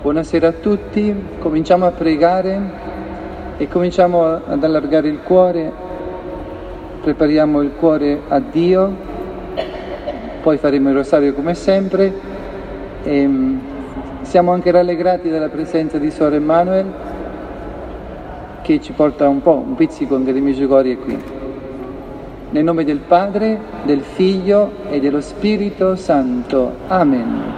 Buonasera a tutti, cominciamo a pregare e cominciamo ad allargare il cuore, prepariamo il cuore a Dio, poi faremo il rosario come sempre e siamo anche rallegrati dalla presenza di Suor Emanuel che ci porta un pizzico anche di Medjugorje qui. Nel nome del Padre, del Figlio e dello Spirito Santo. Amen.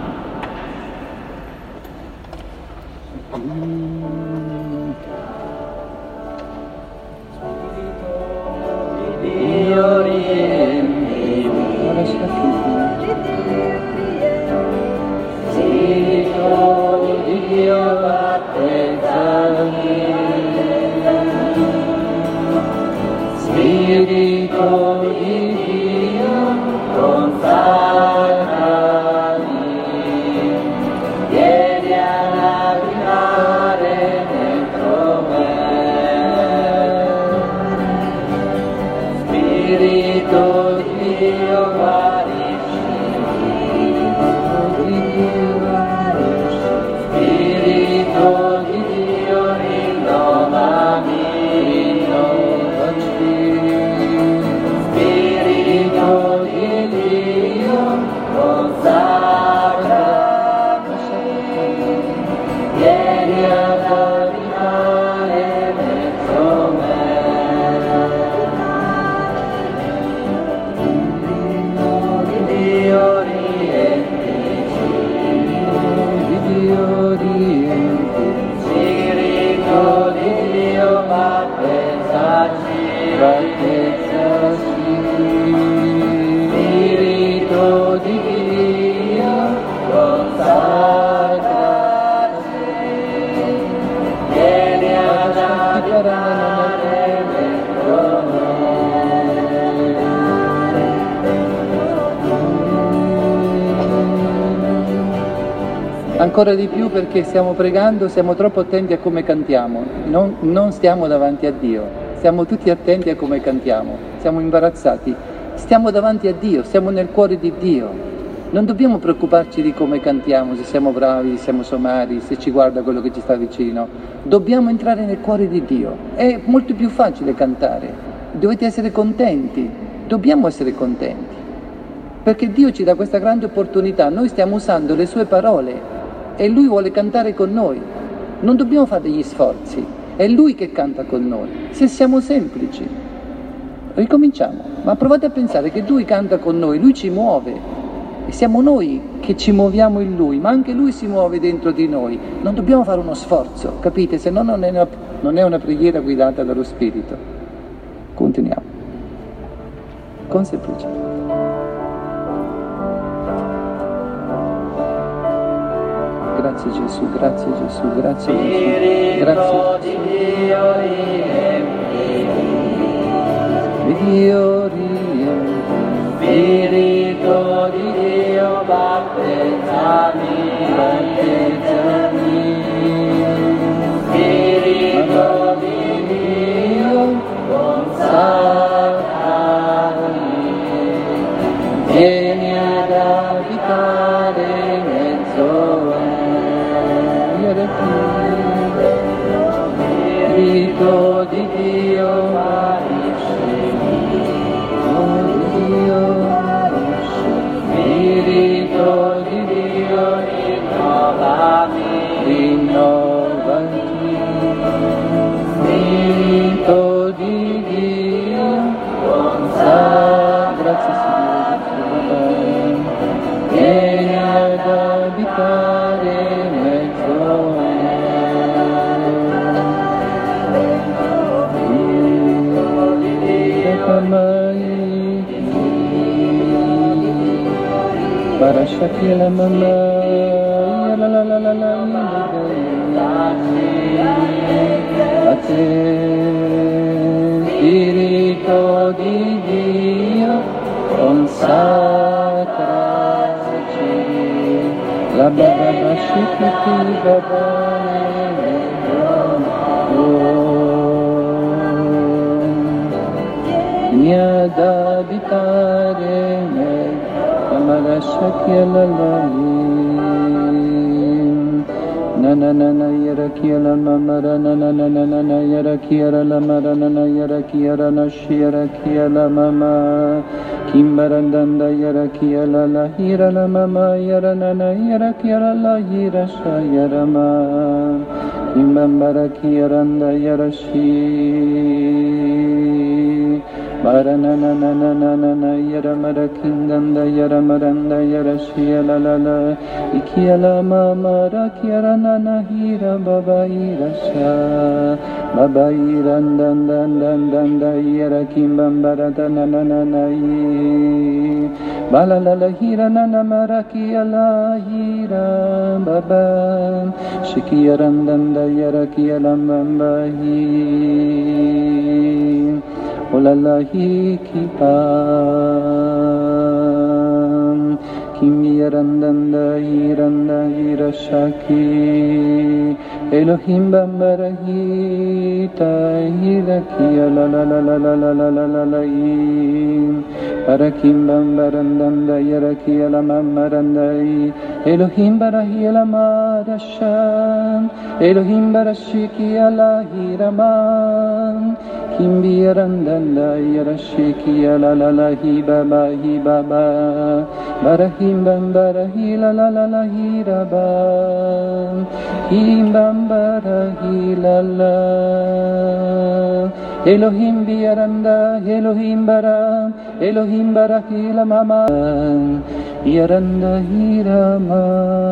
Ancora di più perché stiamo pregando, siamo troppo attenti a come cantiamo, non stiamo davanti a Dio, stiamo tutti attenti a come cantiamo, siamo imbarazzati, stiamo davanti a Dio, stiamo nel cuore di Dio, non dobbiamo preoccuparci di come cantiamo, se siamo bravi, se siamo somari, se ci guarda quello che ci sta vicino, dobbiamo entrare nel cuore di Dio, è molto più facile cantare, dovete essere contenti, dobbiamo essere contenti, perché Dio ci dà questa grande opportunità, noi stiamo usando le sue parole, e Lui vuole cantare con noi, non dobbiamo fare degli sforzi, è Lui che canta con noi, se siamo semplici. Ricominciamo, ma provate a pensare che Lui canta con noi, Lui ci muove, e siamo noi che ci muoviamo in Lui, ma anche Lui si muove dentro di noi, non dobbiamo fare uno sforzo, capite? Se no non è una preghiera guidata dallo Spirito. Continuiamo, con semplicità. Grazie Gesù, grazie Gesù, grazie Gesù, grazie Dio riempie, Spirito di Dio battezzami, Spirito di Dio consacrami, vieni ad abitare in mezzo a Spirito di Dio, Spirito di Dio, rinnovati, Spirito di Dio, grazie Signore, vieni ad abitare in mezzo a Parashaki la mama, a te, Spirito di Dio, consacraci, la baba shikiti baba. Vieni ad abitare nel Amarashakya Lalalim, na yara kiala mamara na yara kiara la mara na yara kiara na shira kiala mama kimbarandanda yara kiala la hira la mama yara na yara kiara la hira sha yara ma kimbambara kiaranda yara shi Maranana yara mara kindanda yara maranda yara shiala la la ikiala mama rakiara nana hira baba ira sha baba irandandandanda yara kimbambara danana yi bala la la hira nana marakiala hira baba shikiyarandanda yara kiala mamba hi Olalahi kipam Kimiyarandanda hiranda hirashaki Elohim bambarahita hirakia la la la la la la la la la la Parakim bambarandanda yarakia la mamarandai Elohim barahia la marasham Elohim barashikia la hiraman Kimbirandanda yarashikia la la la hi baba Barahim bambarahi la la la la hi raba Him bambarahi la la Elohim biaranda Elohim bara Elohim barahi la mama Yaranda hi rama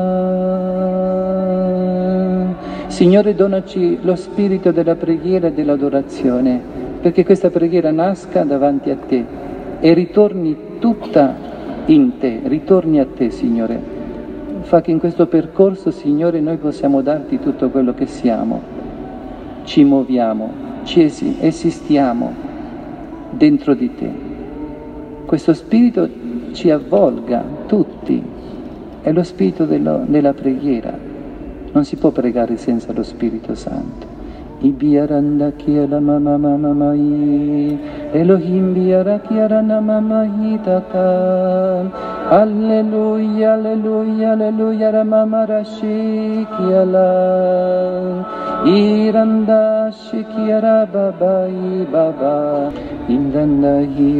Signore, donaci lo spirito della preghiera e dell'adorazione, perché questa preghiera nasca davanti a Te e ritorni tutta in Te, ritorni a Te, Signore. Fa che in questo percorso, Signore, noi possiamo darti tutto quello che siamo, ci muoviamo, esistiamo dentro di Te. Questo spirito ci avvolga tutti, è lo spirito della preghiera. Non si può pregare senza lo Spirito Santo. Ibiaranda kiala mama mama i Elohim biara kiarana mama hitaka Alleluia alleluia alleluia ramama rashi kiala Iranda shikiara baba i baba Indanda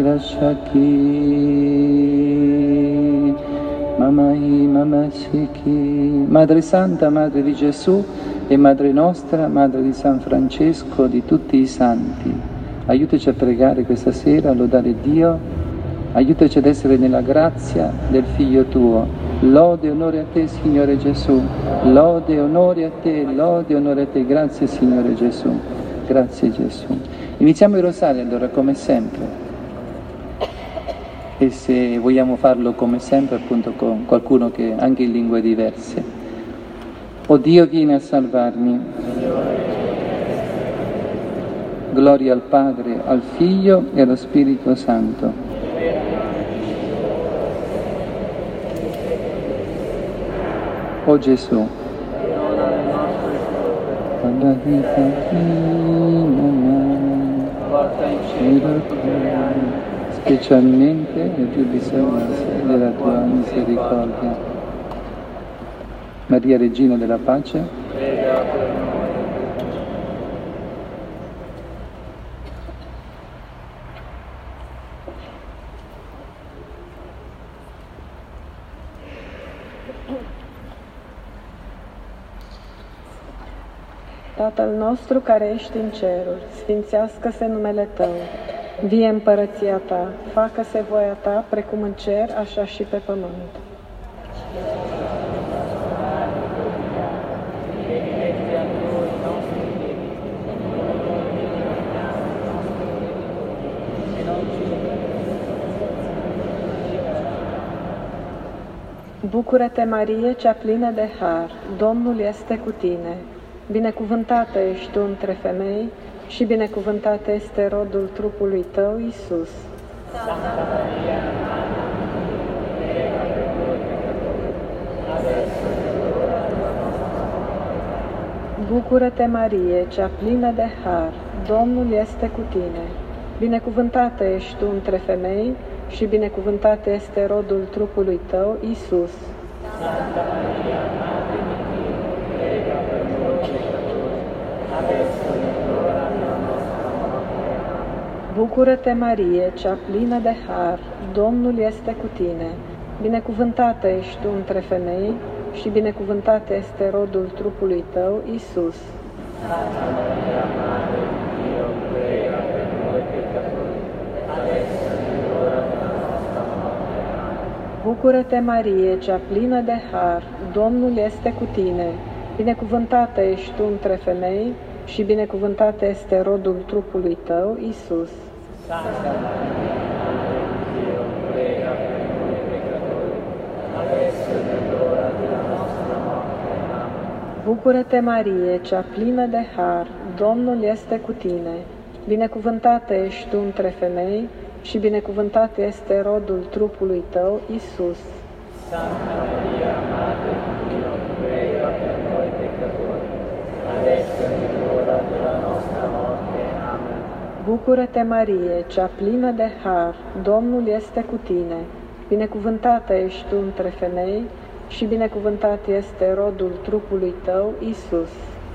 hirashaki Mama Shiki, Madre Santa, Madre di Gesù e Madre nostra, Madre di San Francesco, di tutti i santi, aiutaci a pregare questa sera, a lodare Dio, aiutaci ad essere nella grazia del Figlio Tuo. Lode e onore a Te, Signore Gesù, lode e onore a Te, lode e onore a Te, grazie Signore Gesù, grazie Gesù. Iniziamo il rosario allora, come sempre. E se vogliamo farlo come sempre, appunto con qualcuno che anche in lingue diverse. O Dio, vieni a salvarmi. Gloria al Padre, al Figlio e allo Spirito Santo. O Gesù, alla vita porta in cielo specialmente nel più bisogno della tua misericordia. Maria, Regina della Pace, prega per noi. Tatăl nostru care ești în ceruri, sfințească-se numele Tău. Vie împărăția Ta, facă-se voia Ta, precum în cer, așa și pe pământ. Bucură-te, Marie, cea plină de har, Domnul este cu tine. Binecuvântată ești tu între femei și binecuvântat este rodul trupului tău, Iisus. Santa Maria, Bucură-te, Marie, cea plină de har, Domnul este cu tine. Binecuvântată ești tu între femei și binecuvântat este rodul trupului tău, Iisus. Santa Maria, Bucură-te, Marie, cea plină de har, Domnul este cu tine. Binecuvântată ești tu între femei și binecuvântat este rodul trupului tău, Iisus. Santa Maria, Madre di Dio, prega per noi peccatori, adesso e nell'ora della nostra morte. Amen. Bucură-te, Marie, cea plină de har, Domnul este cu tine. Binecuvântată ești tu între femei și binecuvântat este rodul trupului tău, Iisus. Santa Maria, Madre di Dio, prega per noi peccatori, adesso e nell'ora della nostra morte. Amen. Bucură-te, Marie, cea plină de har, Domnul este cu tine. Binecuvântată ești tu între femei și binecuvântat este rodul trupului tău, Iisus. Santa Maria, Madre di Dio, prega per noi peccatori, adesso e nell'ora della nostra morte. Amen. Bucură-te, Marie, cea plină de har, Domnul este cu tine. Binecuvântată ești tu între femei și binecuvântat este rodul trupului tău, Iisus.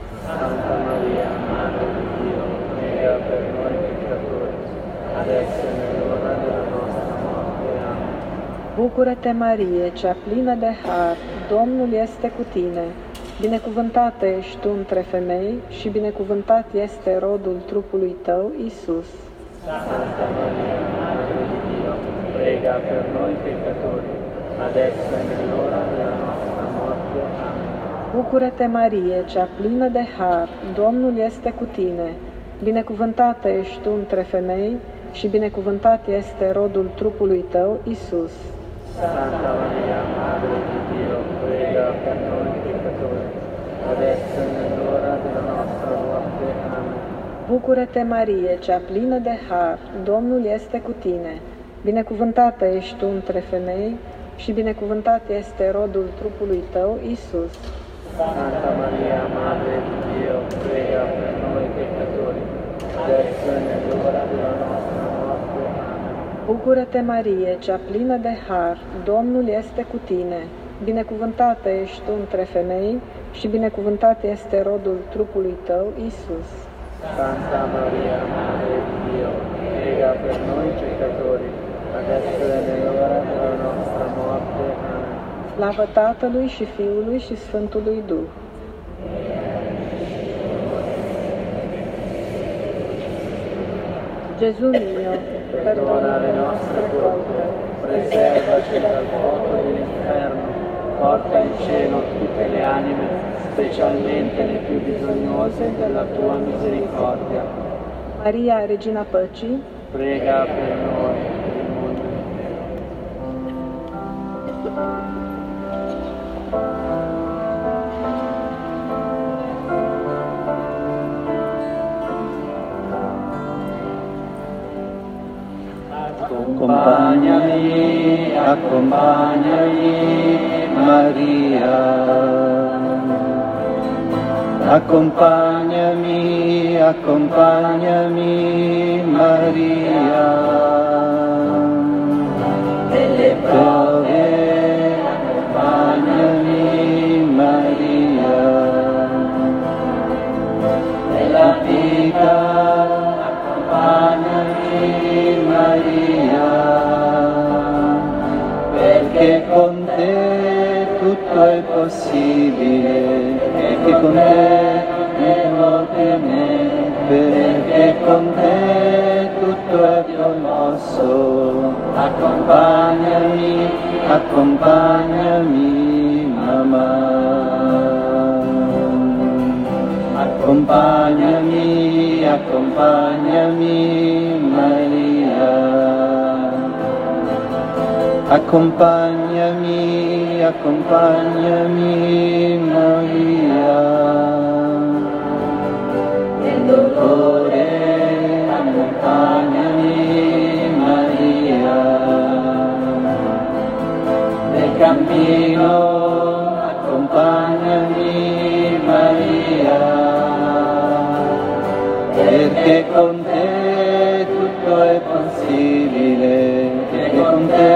Santa Maria, Madre di Dio, prega per noi peccatori, adesso e nell'ora della nostra morte. Amen. Bucură-te, Marie, cea plină de har, Domnul este cu tine. Binecuvântată ești tu între femei și binecuvântat este rodul trupului tău, Iisus. Santa Maria, Madre di Dio, prega per noi peccatori, adesso e nell'ora della nostra morte. Amen. Bucură-te, Marie, cea plină de har, Domnul este cu tine. Binecuvântată ești tu între femei și binecuvântat este rodul trupului tău, Iisus. Santa Maria, Madre di Dio, prega per noi peccatori, adesso e nell'ora della nostra morte. Amen. Bucură-te, Marie, cea plină de har, Domnul este cu tine. Binecuvântată ești tu între femei și binecuvântat este rodul trupului tău, Iisus. Santa Maria, Madre di Dio, prega per noi peccatori, adesso e nell'ora della nostra morte. Amen. Bucură-te, Marie, cea plină de har, Domnul este cu tine. Binecuvântată ești tu între femei și binecuvântat este rodul trupului tău, Iisus. Santa Maria, Madre di Dio, prega per noi peccatori, adesso e nell'ora della nostra morte. Amen. Slavă Tatălui și Fiului și Sfântului Duh. Gesù mio, Perdona le nostre colpe, preservaci dal fuoco dell'inferno, porta in cielo tutte le anime, specialmente le più bisognose della tua misericordia. Maria, Regina Păcii, Prega per noi, per il mondo intero. Accompagnami, accompagnami, Maria. Accompagnami, accompagnami, Maria. Nelle prove, accompagnami, Maria. Nella vita, accompagnami, Maria. Perché con te tutto è possibile, perché con te perché con te tutto è promosso. Accompagnami, accompagnami, mamma. Accompagnami, accompagnami, Maria. Accompagnami, accompagnami, Maria. Nel dolore, accompagnami, Maria. Nel cammino, accompagnami, Maria. Perché con te tutto è possibile, perché con te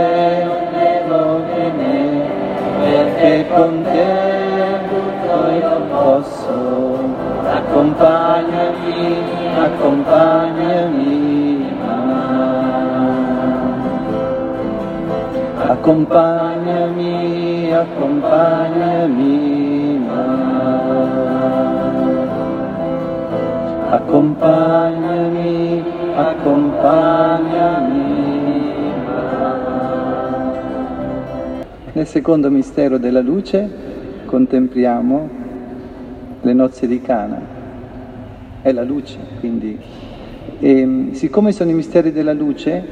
perché con te tutto io posso. Accompagnami, accompagnami, mamma. Accompagnami, accompagnami, accompagnami, accompagnami. Nel secondo mistero della luce contempliamo le nozze di Cana. È la luce, quindi. E siccome sono i misteri della luce,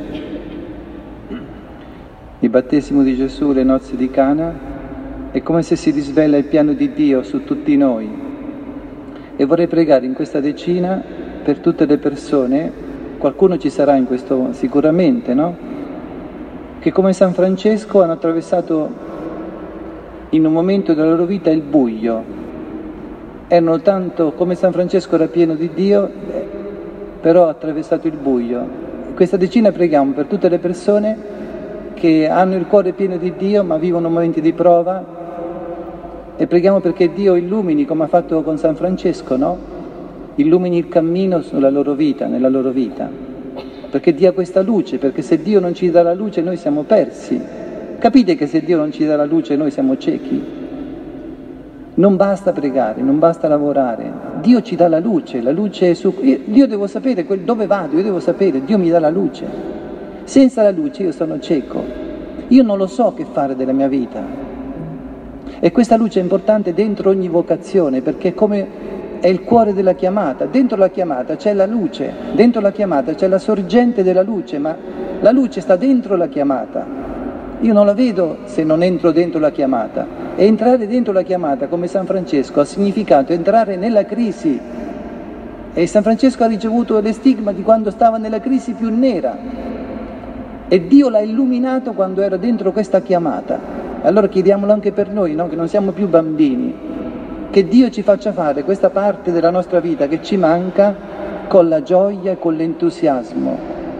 il battesimo di Gesù, le nozze di Cana, è come se si risvela il piano di Dio su tutti noi. E vorrei pregare in questa decina per tutte le persone, qualcuno ci sarà in questo sicuramente, no? Che come San Francesco hanno attraversato in un momento della loro vita il buio. Erano tanto, come San Francesco era pieno di Dio, però ha attraversato il buio. In questa decina preghiamo per tutte le persone che hanno il cuore pieno di Dio ma vivono momenti di prova, e preghiamo perché Dio illumini, come ha fatto con San Francesco, no? Illumini il cammino sulla loro vita, nella loro vita. Perché dia questa luce, perché se Dio non ci dà la luce noi siamo persi. Capite che se Dio non ci dà la luce noi siamo ciechi? Non basta pregare, non basta lavorare. Dio ci dà la luce è su... Io devo sapere dove vado, io devo sapere, Dio mi dà la luce. Senza la luce io sono cieco, io non lo so che fare della mia vita. E questa luce è importante dentro ogni vocazione, perché come... è il cuore della chiamata. Dentro la chiamata c'è la luce, dentro la chiamata c'è la sorgente della luce, ma la luce sta dentro la chiamata. Io non la vedo se non entro dentro la chiamata. E entrare dentro la chiamata, come San Francesco, ha significato entrare nella crisi. E San Francesco ha ricevuto le stigma di quando stava nella crisi più nera. E Dio l'ha illuminato quando era dentro questa chiamata. Allora chiediamolo anche per noi, no? Che non siamo più bambini. Che Dio ci faccia fare questa parte della nostra vita che ci manca con la gioia e con l'entusiasmo,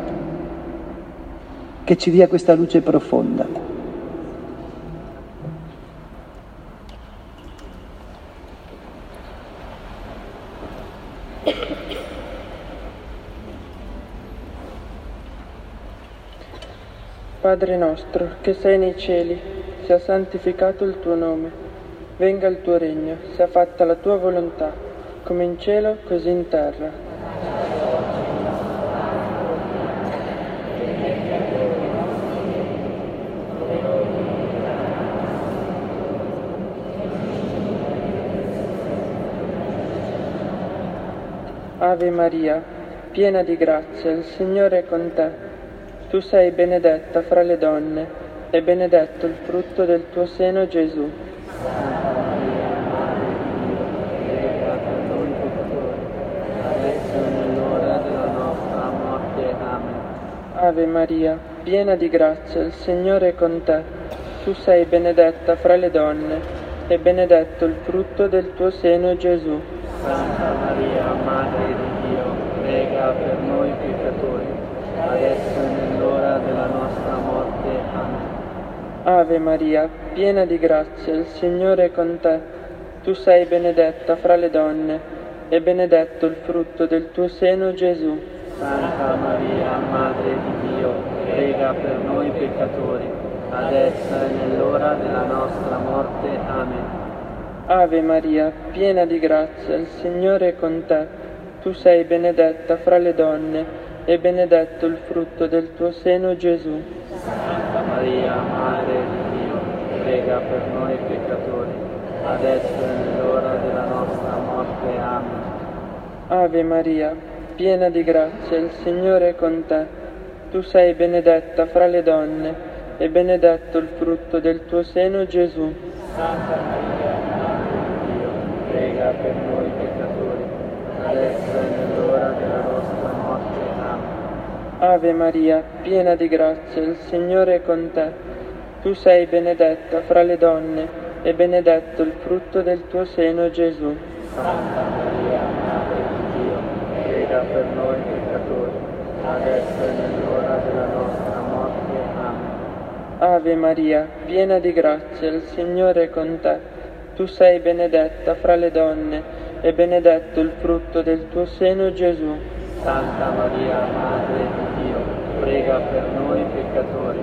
che ci dia questa luce profonda. Padre nostro, che sei nei cieli, sia santificato il tuo nome. Venga il tuo regno, sia fatta la tua volontà, come in cielo, così in terra. Ave Maria, piena di grazia, il Signore è con te. Tu sei benedetta fra le donne, e benedetto il frutto del tuo seno, Gesù. Ave Maria, piena di grazia, il Signore è con te. Tu sei benedetta fra le donne, e benedetto il frutto del tuo seno, Gesù. Santa Maria, Madre di Dio, prega per noi peccatori, adesso e nell'ora della nostra morte. Amen. Ave Maria, piena di grazia, il Signore è con te. Tu sei benedetta fra le donne, e benedetto il frutto del tuo seno, Gesù. Santa Maria, Madre di Dio, prega per noi peccatori, adesso e nell'ora della nostra morte. Amen. Ave Maria, piena di grazia, il Signore è con te. Tu sei benedetta fra le donne, e benedetto il frutto del tuo seno, Gesù. Santa Maria, Madre di Dio, prega per noi peccatori, adesso e nell'ora della nostra morte. Amen. Ave Maria, piena di grazia, il Signore è con te. Tu sei benedetta fra le donne, e benedetto il frutto del tuo seno, Gesù. Santa Maria, Madre di Dio, prega per noi peccatori, adesso e nell'ora della nostra morte. Amen. Ave Maria, piena di grazia, il Signore è con te. Tu sei benedetta fra le donne, e benedetto il frutto del tuo seno, Gesù. Santa Maria, Madre di Dio, prega per noi peccatori, adesso e nell'ora della nostra morte. Amen. Ave Maria, piena di grazia, il Signore è con te. Tu sei benedetta fra le donne, e benedetto il frutto del tuo seno, Gesù. Santa Maria, Madre di Dio, prega per noi peccatori,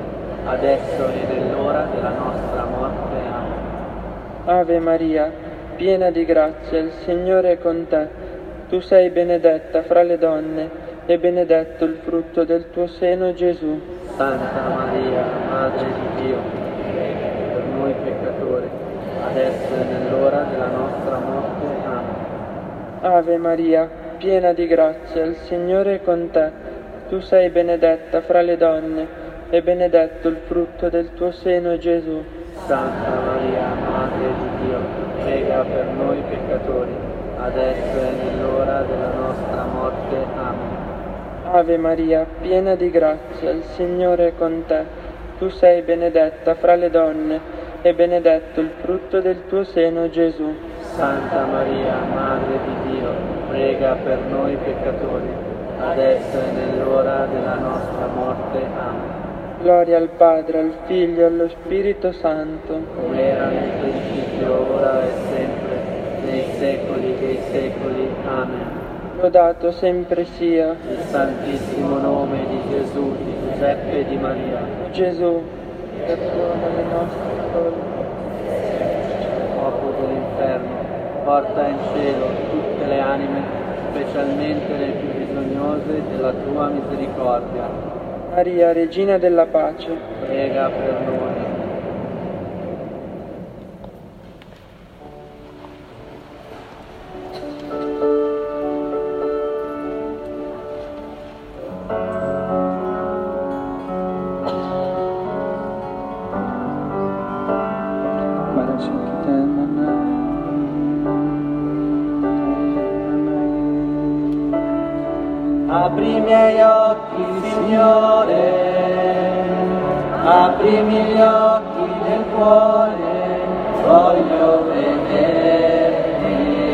adesso e nell'ora della nostra morte. Amen. Ave Maria, piena di grazia, il Signore è con te. Tu sei benedetta fra le donne, e benedetto il frutto del tuo seno, Gesù. Santa Maria, Madre di Dio, prega per noi peccatori, adesso e nell'ora della nostra morte. Amen. Ave Maria, piena di grazia, il Signore è con te. Tu sei benedetta fra le donne, e benedetto il frutto del tuo seno, Gesù. Santa Maria, Madre di Dio, prega per noi peccatori, adesso e nell'ora della nostra morte. Amen. Ave Maria, piena di grazia, il Signore è con te. Tu sei benedetta fra le donne, e benedetto il frutto del tuo seno, Gesù. Santa Maria, Madre di Dio, prega per noi peccatori, adesso e nell'ora della nostra morte. Amen. Gloria al Padre, al Figlio e allo Spirito Santo, come era nel principio, ora e sempre, nei secoli dei secoli. Amen. Lodato sempre sia Il Santissimo nome di Gesù, di Giuseppe e di Maria. Gesù, perdona le nostre colpe. Fuoco dell'inferno, porta in cielo tutte le anime, specialmente le più bisognose della tua misericordia. Maria, Regina della Pace, Prega per noi. Apri i miei occhi, Signore, aprimi gli occhi del cuore, voglio vederti,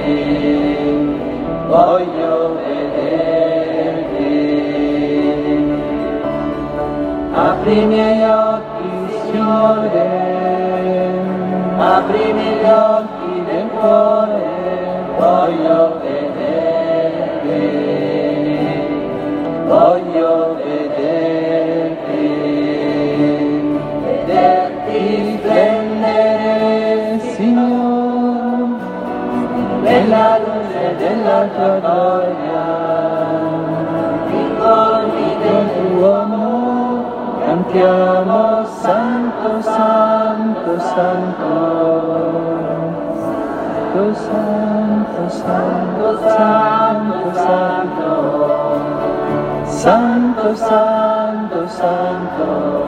voglio vederti. Apri i miei occhi, Signore, aprimi gli occhi del cuore, voglio vederti. Voglio vederti, vederti splendere, Signore, nella luce della tua gloria. I colmi del tuo amore cantiamo Santo, Santo, Santo. Santo, Santo, Santo, Santo. Santo, Santo, Santo,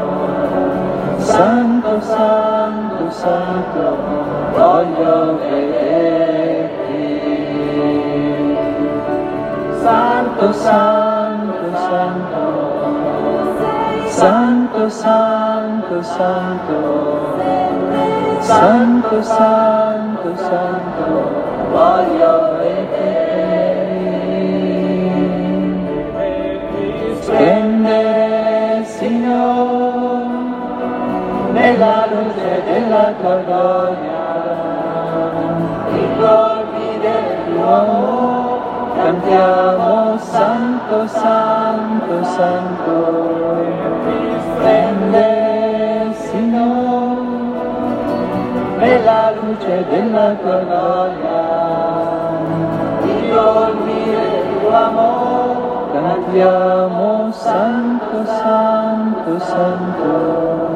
Santo, Santo, Santo, voglio vederti. Santo, Santo, Santo, Santo, Santo, Santo, Santo, Santo, Santo, voglio vederti. Splendere, Signore, nella luce della tua gloria. I colmi del tuo amore cantiamo Santo, Santo, Santo. Splendere, Signore, nella luce della tua gloria. I colmi del tuo amore cantiamo Santo, Santo, Santo.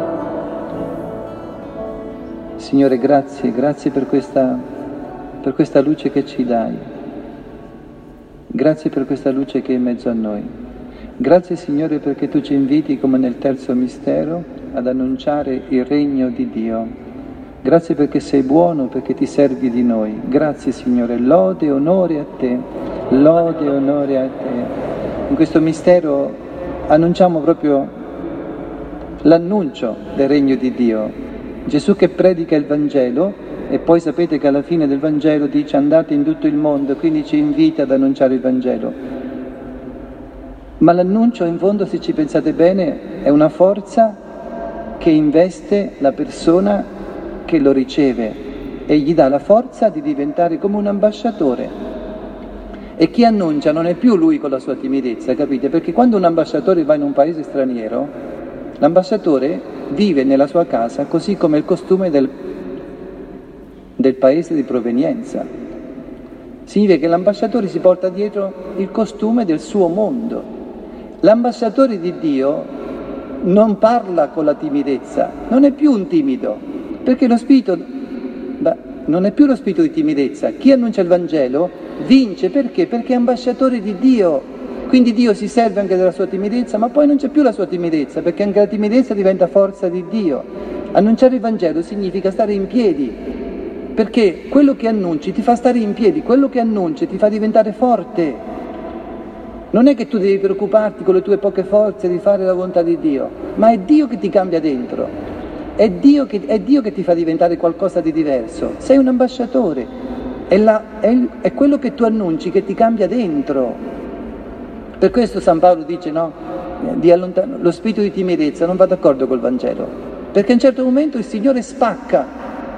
Signore, grazie, grazie per questa luce che ci dai. Grazie per questa luce che è in mezzo a noi. Grazie, Signore, perché tu ci inviti, come nel terzo mistero, ad annunciare il regno di Dio. Grazie perché sei buono, perché ti servi di noi. Grazie, Signore, lode e onore a te. Lode e onore a te. In questo mistero annunciamo proprio l'annuncio del regno di Dio. Gesù che predica il Vangelo, e poi sapete che alla fine del Vangelo dice andate in tutto il mondo, quindi ci invita ad annunciare il Vangelo. Ma l'annuncio, in fondo, se ci pensate bene, è una forza che investe la persona che lo riceve e gli dà la forza di diventare come un ambasciatore. E chi annuncia non è più lui con la sua timidezza, capite? Perché quando un ambasciatore va in un paese straniero, L'ambasciatore vive nella sua casa così come il costume del paese di provenienza. Significa che l'ambasciatore si porta dietro il costume del suo mondo. L'ambasciatore di Dio non parla con la timidezza, non è più un timido, perché lo spirito non è più lo spirito di timidezza. Chi annuncia il Vangelo vince, perché? Perché è ambasciatore di Dio. Quindi Dio si serve anche della sua timidezza, ma poi non c'è più la sua timidezza, perché anche la timidezza diventa forza di Dio. Annunciare il Vangelo significa stare in piedi, perché quello che annunci ti fa stare in piedi, quello che annunci ti fa diventare forte. Non è che tu devi preoccuparti con le tue poche forze di fare la volontà di Dio, ma è Dio che ti cambia dentro, è Dio che ti fa diventare qualcosa di diverso. Sei un ambasciatore, è quello che tu annunci che ti cambia dentro. Per questo San Paolo dice, no, lo spirito di timidezza non va d'accordo col Vangelo, perché a un certo momento il Signore spacca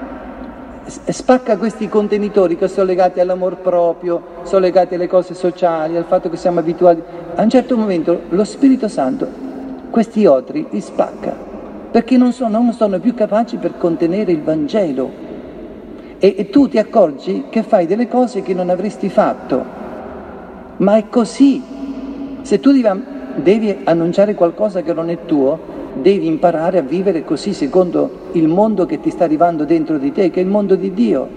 questi contenitori che sono legati all'amor proprio, sono legati alle cose sociali, al fatto che siamo abituati. A un certo momento lo Spirito Santo questi otri li spacca, perché non sono più capaci per contenere il Vangelo. E tu ti accorgi che fai delle cose che non avresti fatto, ma è così. Se tu devi annunciare qualcosa che non è tuo, devi imparare a vivere così secondo il mondo che ti sta arrivando dentro di te, che è il mondo di Dio.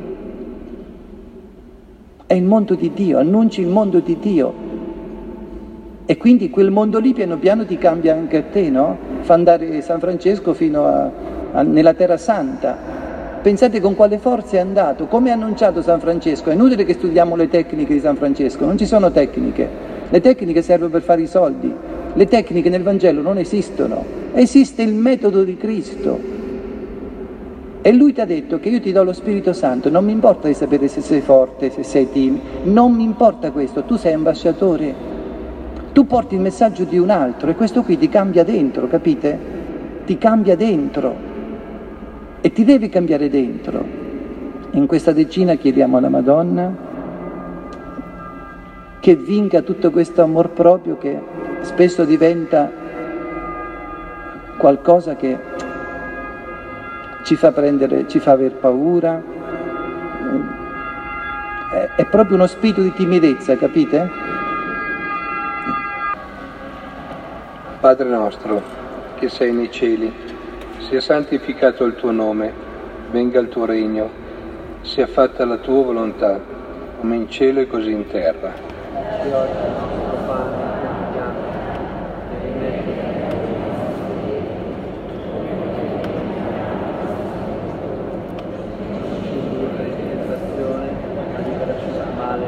È il mondo di Dio, annunci il mondo di Dio. E quindi quel mondo lì piano piano ti cambia anche a te, no? Fa andare San Francesco fino nella Terra Santa. Pensate con quale forza è andato, come ha annunciato San Francesco. È inutile che studiamo le tecniche di San Francesco, non ci sono tecniche. Le tecniche servono per fare i soldi. Le tecniche nel Vangelo non esistono. Esiste il metodo di Cristo. E Lui ti ha detto che io ti do lo Spirito Santo. Non mi importa di sapere se sei forte, se sei timido. Non mi importa questo. Tu sei ambasciatore. Tu porti il messaggio di un altro e questo qui ti cambia dentro, capite? Ti cambia dentro. E ti deve cambiare dentro. In questa decina chiediamo alla Madonna che vinca tutto questo amor proprio che spesso diventa qualcosa che ci fa aver paura. È proprio uno spirito di timidezza, capite? Padre nostro, che sei nei cieli, sia santificato il tuo nome, venga il tuo regno, sia fatta la tua volontà, come in cielo e così in terra. E oggi il nostro pane quotidiano, e rimetti la tentazione, ma liberaci dal male.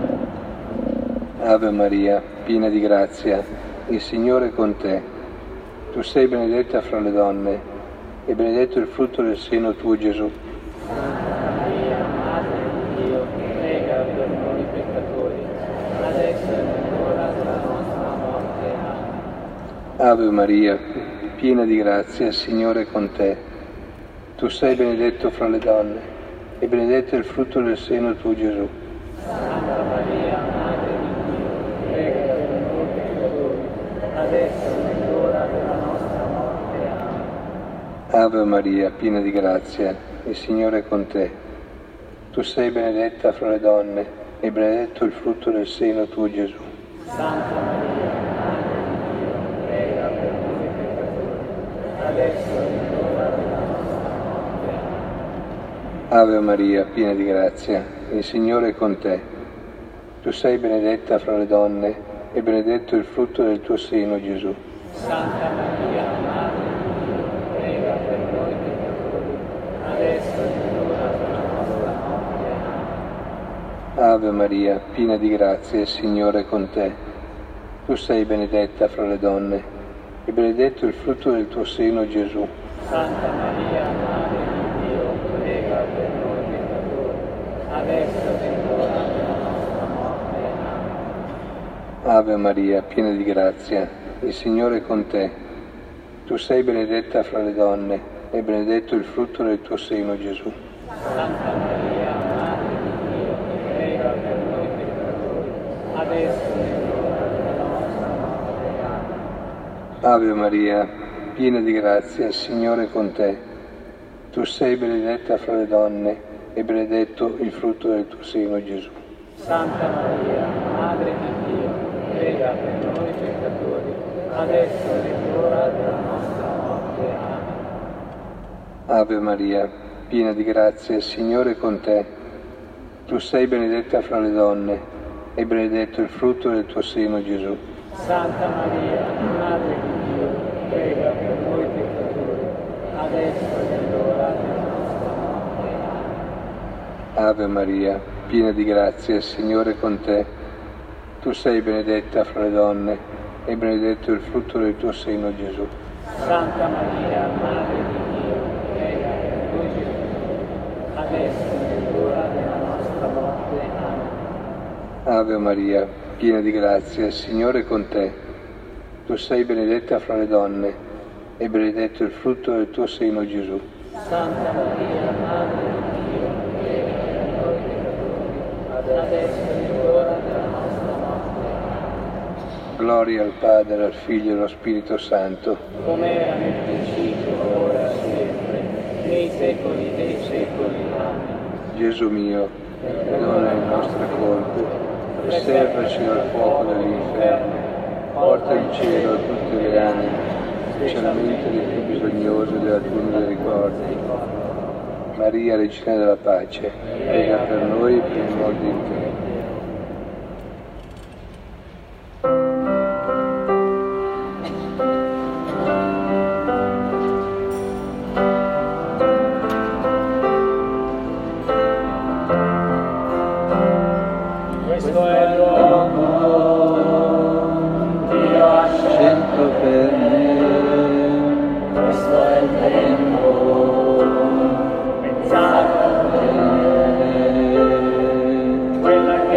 Ave Maria, piena di grazia, il Signore è con te. Tu sei benedetta fra le donne, e benedetto il frutto del seno tuo, Gesù. Santa Maria, Madre di Dio, prega per noi peccatori, adesso è l'ora della nostra morte. Amen. Ave Maria, piena di grazia, il Signore è con te. Tu sei benedetto fra le donne, e benedetto il frutto del seno tuo, Gesù. Santa Maria, Madre di Dio, prega per noi peccatori, adesso è l'ora della nostra morte. Amen. Ave Maria, piena di grazia, il Signore è con te. Tu sei benedetta fra le donne, e benedetto il frutto del seno tuo, Gesù. Santa Maria, Madre di Dio, prega per noi peccatori, adesso è l'ora della nostra morte. Amen. Ave Maria, piena di grazia, il Signore è con te. Tu sei benedetta fra le donne, e benedetto il frutto del tuo seno, Gesù. Santa Maria, Madre di Dio, prega per noi peccatori, adesso è l'ora della nostra morte. Amen. Ave Maria, piena di grazia, il Signore è con te. Tu sei benedetta fra le donne, e benedetto il frutto del tuo seno, Gesù. Santa Maria, Madre di Dio, prega per noi peccatori, adesso è l'ora della nostra morte. Amen. Ave Maria, piena di grazia, il Signore è con te. Tu sei benedetta fra le donne, e benedetto il frutto del tuo seno, Gesù. Santa Maria, Madre di Dio, prega per noi peccatori, adesso è l'ora della nostra morte. Amen. Ave Maria, piena di grazia, il Signore è con te. Tu sei benedetta fra le donne e benedetto il frutto del tuo seno, Gesù. Santa Maria, Madre di Dio, prega per noi peccatori, adesso è l'ora della nostra morte. Amen. Ave Maria, piena di grazia, il Signore è con te. Tu sei benedetta fra le donne e benedetto il frutto del tuo seno, Gesù. Santa Maria, Madre di Dio, prega per noi peccatori, adesso è l'ora della nostra morte. Amen. Ave Maria, piena di grazia, il Signore è con te. Tu sei benedetta fra le donne e benedetto il frutto del tuo seno, Gesù. Santa Maria, Madre di Dio, prega per noi peccatori, adesso è l'ora della nostra morte. Amen. Ave Maria, piena di grazia, il Signore è con te. Tu sei benedetta fra le donne e benedetto il frutto del tuo seno, Gesù. Santa Maria, Madre di Dio, prega per noi peccatori, adesso è l'ora della nostra morte. Amen. Gloria al Padre, al Figlio e allo Spirito Santo. Come era nel principio, ora e sempre, nei secoli dei secoli. Amen. Gesù mio, perdona le nostre colpe, preservaci dal fuoco dell'inferno, porta in cielo tutte le anime, specialmente le più bisognose della tua misericordia. Maria, Regina della Pace, prega per noi e per il mondo intero. Questo è l'uomo, Dio ha scelto per me. Questo è il tempo, pensato per me. Quella che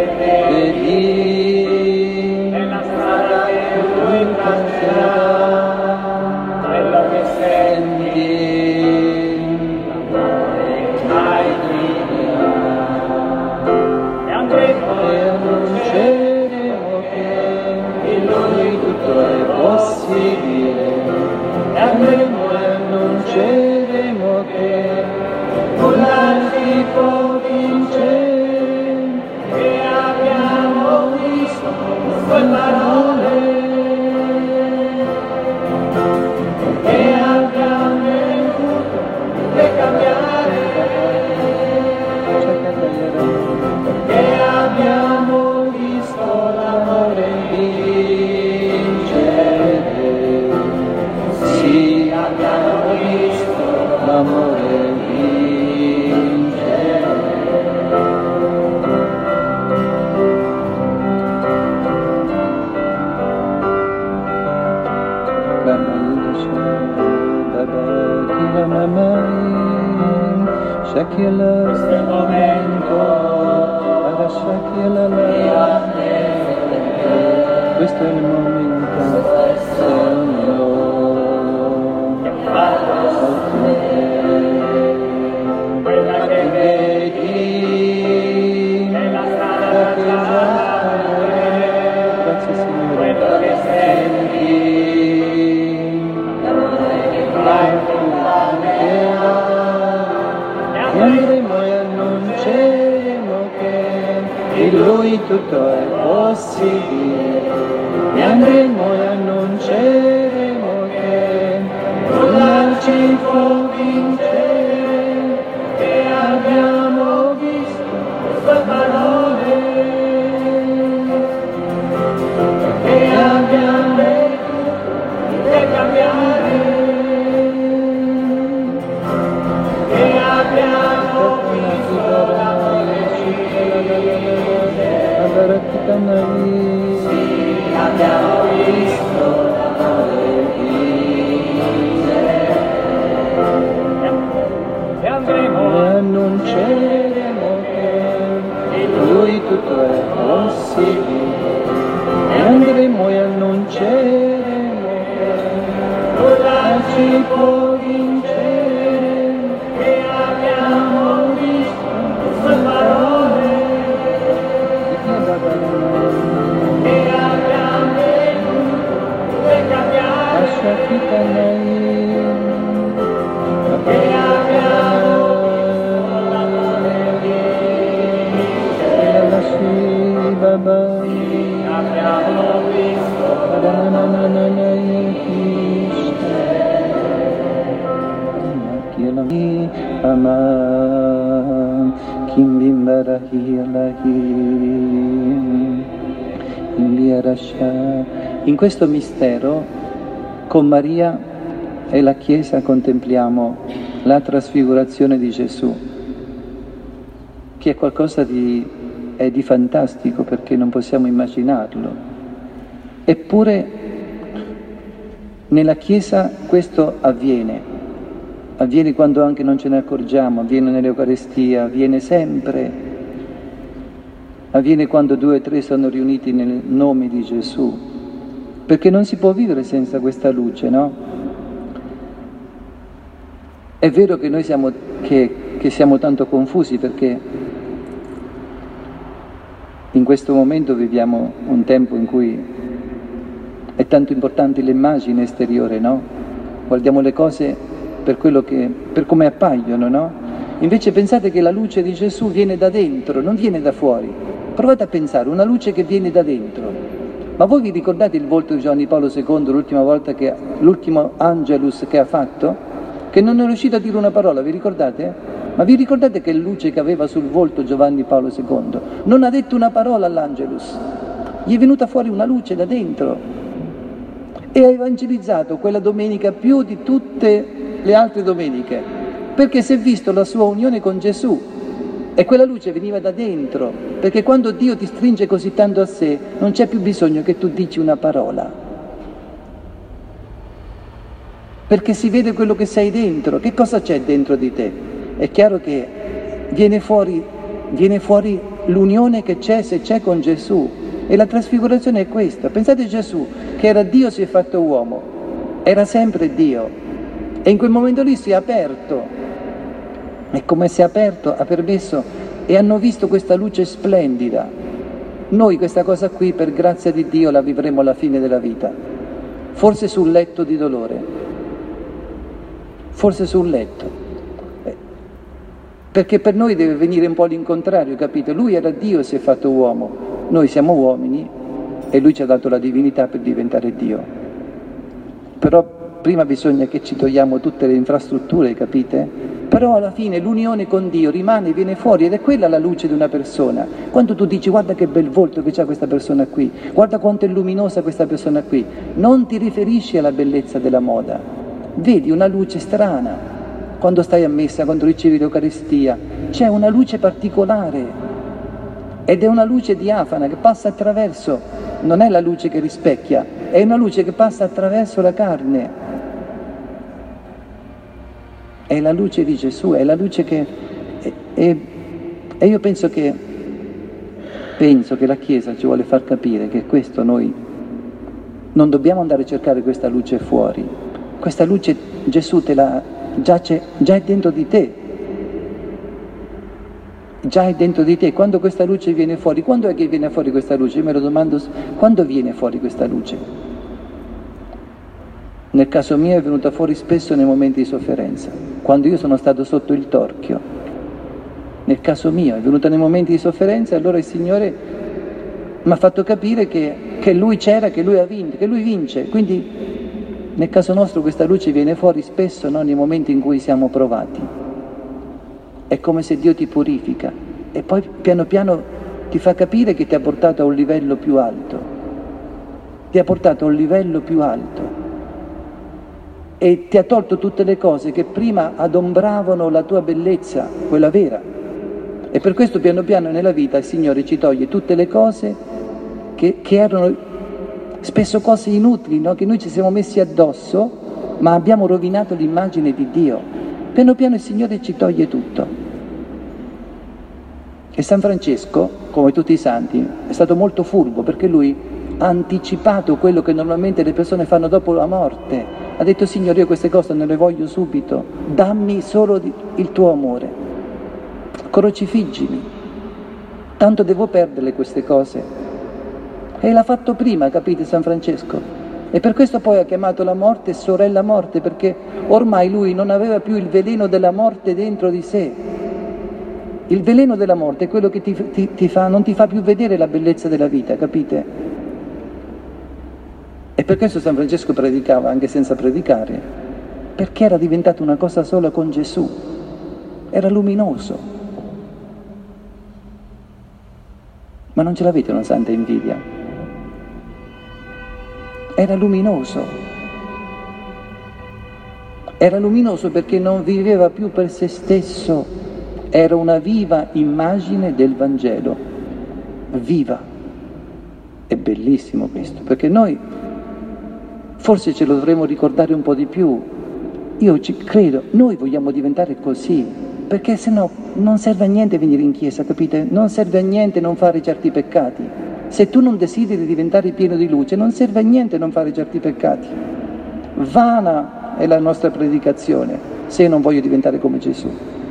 vedi è la strada che lui traccerà, quello che senti, l'amore che hai di e andremo e annunceremo che in lui tutto è possibile. E andremo e annunceremo che nulla ci può vincere, che abbiamo visto sue parole, che abbiamo venuto per cambiare, che abbiamo visto l'amore vincere. Sì, abbiamo visto l'amore vincere. Questo è il momento, questo è il momento, che ha fatto quella che vedi è la strada tracciata, grazie Signore, quello che senti, l'amore che fai e andremo e annunceremo che in Lui tutto è possibile, e andremo e annunceremo che nulla ci può vincere, che abbiamo visto sue parole, che abbiamo venuto per cambiare, che abbiamo visto l'amore vincere. Sì, abbiamo visto l'amore vincere. E andremo e annunceremo che in Lui tutto è possibile. E andremo e annunceremo che nulla ci può vincere, che abbiamo visto sue parole, che abbiamo venuto per cambiare. Baba. Abbiamo visto Ama Kim Bimbarahi Alahi Imbiarasha. In questo mistero con Maria e la Chiesa contempliamo la trasfigurazione di Gesù, che è qualcosa di fantastico perché non possiamo immaginarlo. Eppure nella Chiesa questo avviene quando anche non ce ne accorgiamo, avviene nell'Eucaristia, avviene sempre, avviene quando 2 o 3 sono riuniti nel nome di Gesù, perché non si può vivere senza questa luce, no? È vero che noi siamo tanto confusi perché in questo momento viviamo un tempo in cui è tanto importante l'immagine esteriore, no? Guardiamo le cose per come appaiono, no? Invece pensate che la luce di Gesù viene da dentro, non viene da fuori. Provate a pensare, una luce che viene da dentro. Ma voi vi ricordate il volto di Giovanni Paolo II l'ultimo Angelus che ha fatto? Che non è riuscito a dire una parola, vi ricordate? Ma vi ricordate che luce che aveva sul volto Giovanni Paolo II? Non ha detto una parola all'Angelus. Gli è venuta fuori una luce da dentro. E ha evangelizzato quella domenica più di tutte le altre domeniche, perché si è visto la sua unione con Gesù e quella luce veniva da dentro, perché quando Dio ti stringe così tanto a sé non c'è più bisogno che tu dici una parola, perché si vede quello che sei dentro. Che cosa c'è dentro di te? È chiaro che viene fuori l'unione che c'è, se c'è, con Gesù, e la trasfigurazione è questa. Pensate a Gesù che era Dio, si è fatto uomo, era sempre Dio. E in quel momento lì si è aperto, e come si è aperto ha permesso, e hanno visto questa luce splendida. Noi questa cosa qui, per grazia di Dio, la vivremo alla fine della vita, forse sul letto di dolore, forse sul letto, perché per noi deve venire un po' l'incontrario, capite? Lui era Dio e si è fatto uomo, noi siamo uomini e Lui ci ha dato la divinità per diventare Dio. Però prima bisogna che ci togliamo tutte le infrastrutture, capite? Però alla fine l'unione con Dio rimane, viene fuori, ed è quella la luce di una persona. Quando tu dici guarda che bel volto che c'ha questa persona qui, guarda quanto è luminosa questa persona qui, non ti riferisci alla bellezza della moda, vedi una luce strana. Quando stai a messa, quando ricevi l'Eucaristia, c'è una luce particolare ed è una luce diafana che passa attraverso, non è la luce che rispecchia, è una luce che passa attraverso la carne. È la luce di Gesù, è la luce che... E io penso che la Chiesa ci vuole far capire che questo noi non dobbiamo andare a cercare questa luce fuori. Questa luce Gesù già è dentro di te. Già è dentro di te. Quando questa luce viene fuori, quando è che viene fuori questa luce? Io me lo domando, quando viene fuori questa luce? Nel caso mio è venuta fuori spesso nei momenti di sofferenza, quando io sono stato sotto il torchio. Nel caso mio è venuta nei momenti di sofferenza, e allora il Signore mi ha fatto capire che Lui c'era, che Lui ha vinto, che Lui vince. Quindi nel caso nostro questa luce viene fuori spesso, no? Nei momenti in cui siamo provati. È come se Dio ti purifica e poi piano piano ti fa capire che ti ha portato a un livello più alto. Ti ha portato a un livello più alto. E ti ha tolto tutte le cose che prima adombravano la tua bellezza, quella vera. E per questo piano piano nella vita il Signore ci toglie tutte le cose che erano spesso cose inutili, no? Che noi ci siamo messi addosso, ma abbiamo rovinato l'immagine di Dio. Piano piano il Signore ci toglie tutto. E San Francesco, come tutti i santi, è stato molto furbo, perché lui ha anticipato quello che normalmente le persone fanno dopo la morte. Ha detto: Signore, io queste cose non le voglio subito, dammi solo il tuo amore, crocifiggimi, tanto devo perderle queste cose. E l'ha fatto prima, capite, San Francesco? E per questo poi ha chiamato la morte sorella morte, perché ormai lui non aveva più il veleno della morte dentro di sé. Il veleno della morte è quello che non ti fa più vedere la bellezza della vita, capite? E per questo San Francesco predicava anche senza predicare, perché era diventato una cosa sola con Gesù, era luminoso. Ma non ce l'avete una santa invidia? Era luminoso. Era luminoso perché non viveva più per se stesso, era una viva immagine del Vangelo, viva. È bellissimo questo, perché noi forse ce lo dovremmo ricordare un po' di più. Io ci credo, noi vogliamo diventare così, perché sennò non serve a niente venire in chiesa, capite? Non serve a niente non fare certi peccati. Se tu non desideri diventare pieno di luce, non serve a niente non fare certi peccati. Vana è la nostra predicazione, se io non voglio diventare come Gesù.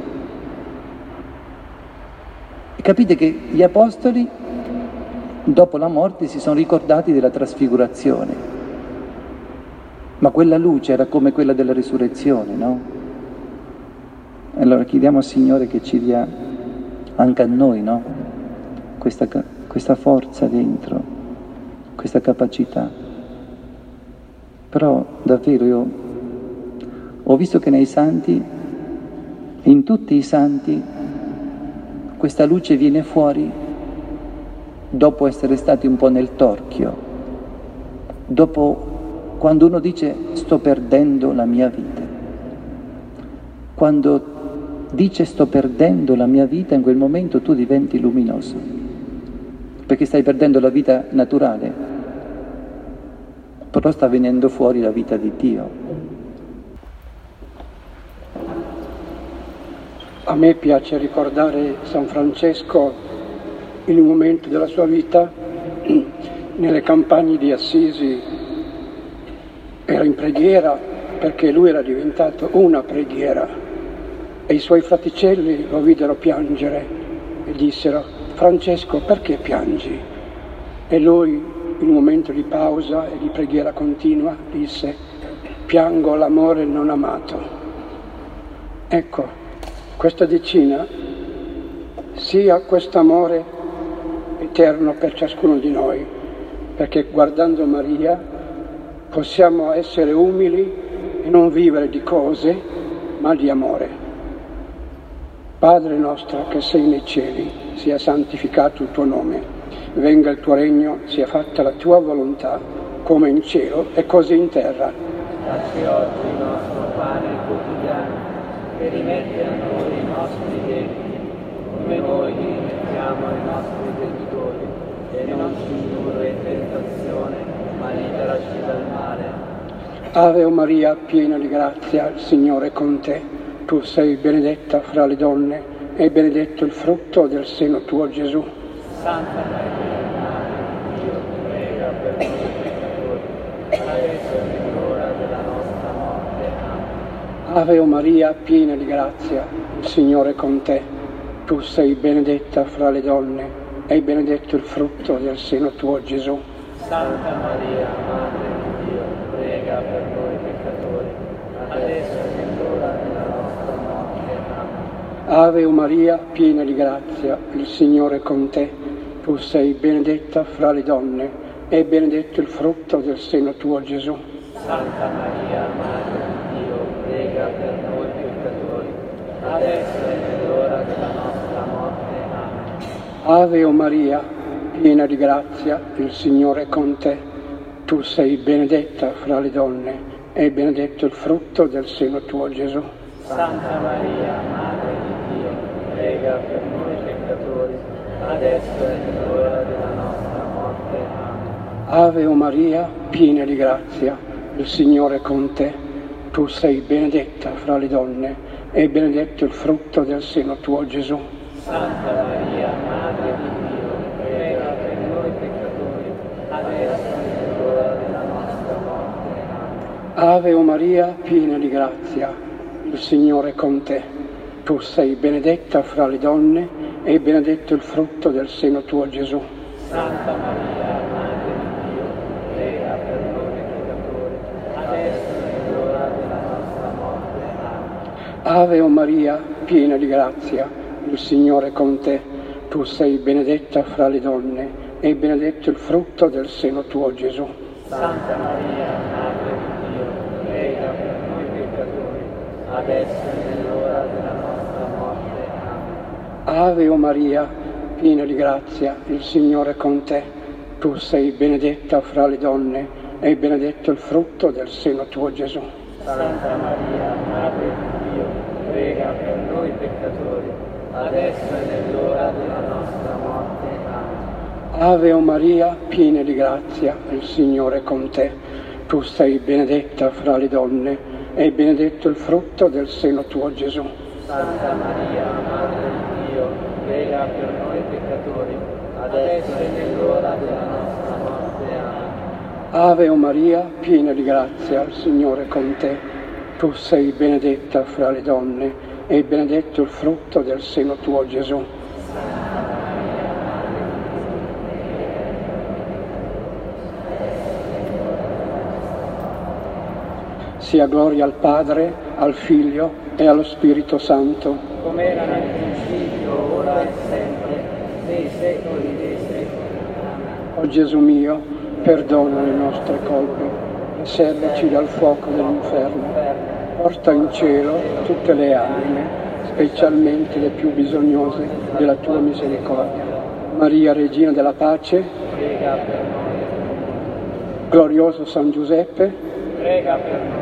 E capite che gli apostoli, dopo la morte, si sono ricordati della trasfigurazione. Ma quella luce era come quella della risurrezione, no? Allora chiediamo al Signore che ci dia anche a noi, no? Questa forza dentro, questa capacità. Però davvero io ho visto che nei santi, in tutti i santi, questa luce viene fuori dopo essere stati un po' nel torchio, dopo quando uno dice sto perdendo la mia vita. Quando dice sto perdendo la mia vita, in quel momento tu diventi luminoso, perché stai perdendo la vita naturale, però sta venendo fuori la vita di Dio. A me piace ricordare San Francesco in un momento della sua vita, nelle campagne di Assisi, era in preghiera perché lui era diventato una preghiera e i suoi fraticelli lo videro piangere e dissero: Francesco, perché piangi? E lui, in un momento di pausa e di preghiera continua, disse: piango l'amore non amato. Ecco, questa decina sia quest'amore eterno per ciascuno di noi, perché guardando Maria possiamo essere umili e non vivere di cose, ma di amore. Padre nostro che sei nei cieli, sia santificato il tuo nome, venga il tuo regno, sia fatta la tua volontà, come in cielo e così in terra. Dacci oggi il nostro pane quotidiano, e rimetti a noi i nostri debiti, come noi li rimettiamo ai nostri debitori, e non ci indurre in tentazione, ma liberaci dal male. Ave o Maria, piena di grazia, il Signore è con te. Tu sei benedetta fra le donne, e benedetto il frutto del seno tuo, Gesù. Santa Maria, Madre di Dio, prega per noi peccatori, adesso è l'ora della nostra morte. Amen. Ave o Maria, piena di grazia, il Signore è con te. Tu sei benedetta fra le donne, e benedetto il frutto del seno tuo, Gesù. Santa Maria, Madre di Dio, prega per noi peccatori, adesso è l'ora della nostra morte. Amen. Ave o Maria, piena di grazia, il Signore è con te. Tu sei benedetta fra le donne, e benedetto il frutto del seno tuo, Gesù. Santa Maria, Madre di Dio, prega per noi peccatori, adesso è l'ora della nostra morte. Amen. Ave o Maria, piena di grazia, il Signore è con te. Tu sei benedetta fra le donne, e benedetto il frutto del seno tuo, Gesù. Santa Maria, Madre di Dio, prega per noi peccatori, adesso è l'ora della nostra morte. Amen. Ave o Maria, piena di grazia, il Signore è con te. Tu sei benedetta fra le donne, e benedetto il frutto del seno tuo, Gesù. Santa Maria, Madre di Dio, prega per noi peccatori, adesso è l'ora della nostra morte. Amen. Ave o Maria, piena di grazia, il Signore è con te. Tu sei benedetta fra le donne, e benedetto il frutto del seno tuo, Gesù. Santa Maria, Madre di Dio, prega per noi peccatori, adesso è l'ora della nostra morte. Amen. Ave o Maria, piena di grazia, il Signore è con te. Tu sei benedetta fra le donne e benedetto il frutto del seno tuo, Gesù. Santa Maria, Madre di Dio, prega per noi peccatori, adesso e nell'ora della nostra morte. Amen. Ave o Maria, piena di grazia, il Signore è con te. Tu sei benedetta fra le donne e benedetto il frutto del seno tuo, Gesù. Santa Maria, Madre di Dio, prega per noi peccatori, adesso e nell'ora della nostra morte. Amen. Ave o Maria, piena di grazia, il Signore è con te. Tu sei benedetta fra le donne e benedetto il frutto del seno tuo, Gesù. Santa Maria, Madre di Dio, prega per noi peccatori, adesso e nell'ora della nostra morte. Amen. Ave o Maria, piena di grazia, il Signore è con te. Tu sei benedetta fra le donne e benedetto il frutto del seno tuo, Gesù. Sia gloria al Padre, al Figlio e allo Spirito Santo. Come era nel principio, ora e sempre, nei secoli dei secoli. Amen. O Gesù mio, perdona le nostre colpe e salvaci dal fuoco dell'inferno. Porta in cielo tutte le anime, specialmente le più bisognose della tua misericordia. Maria, Regina della Pace, Prega per noi. glorioso San Giuseppe, Prega per noi.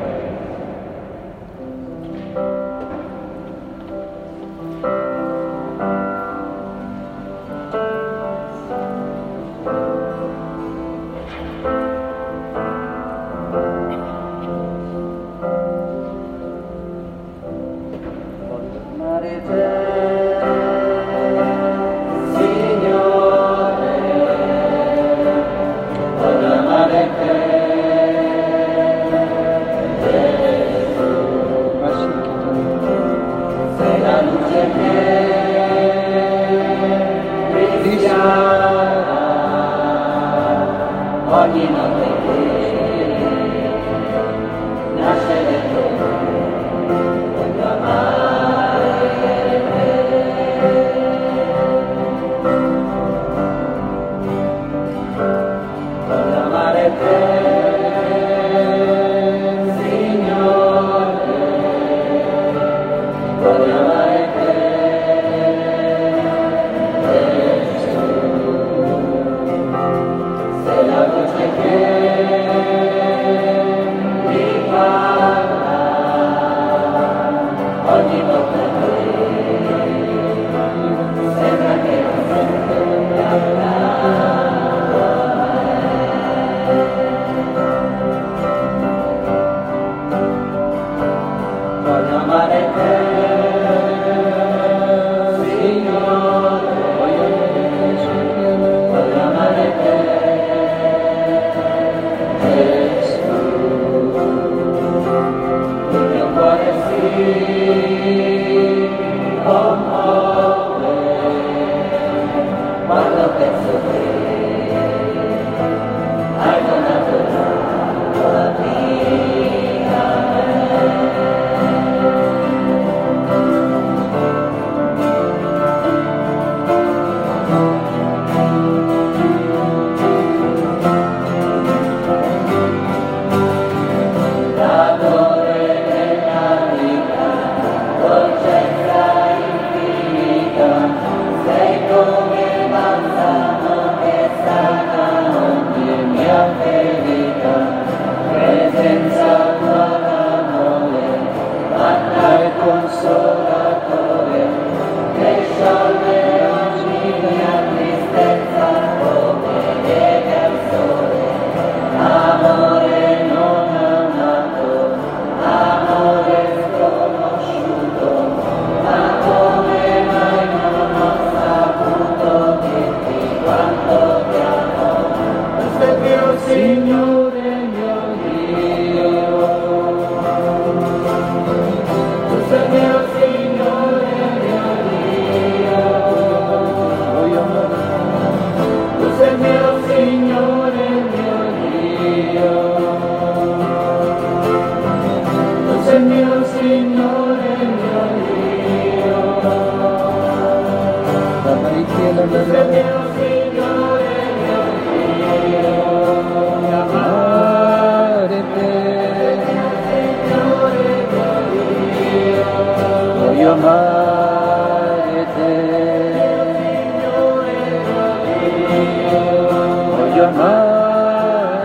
voglio amarti.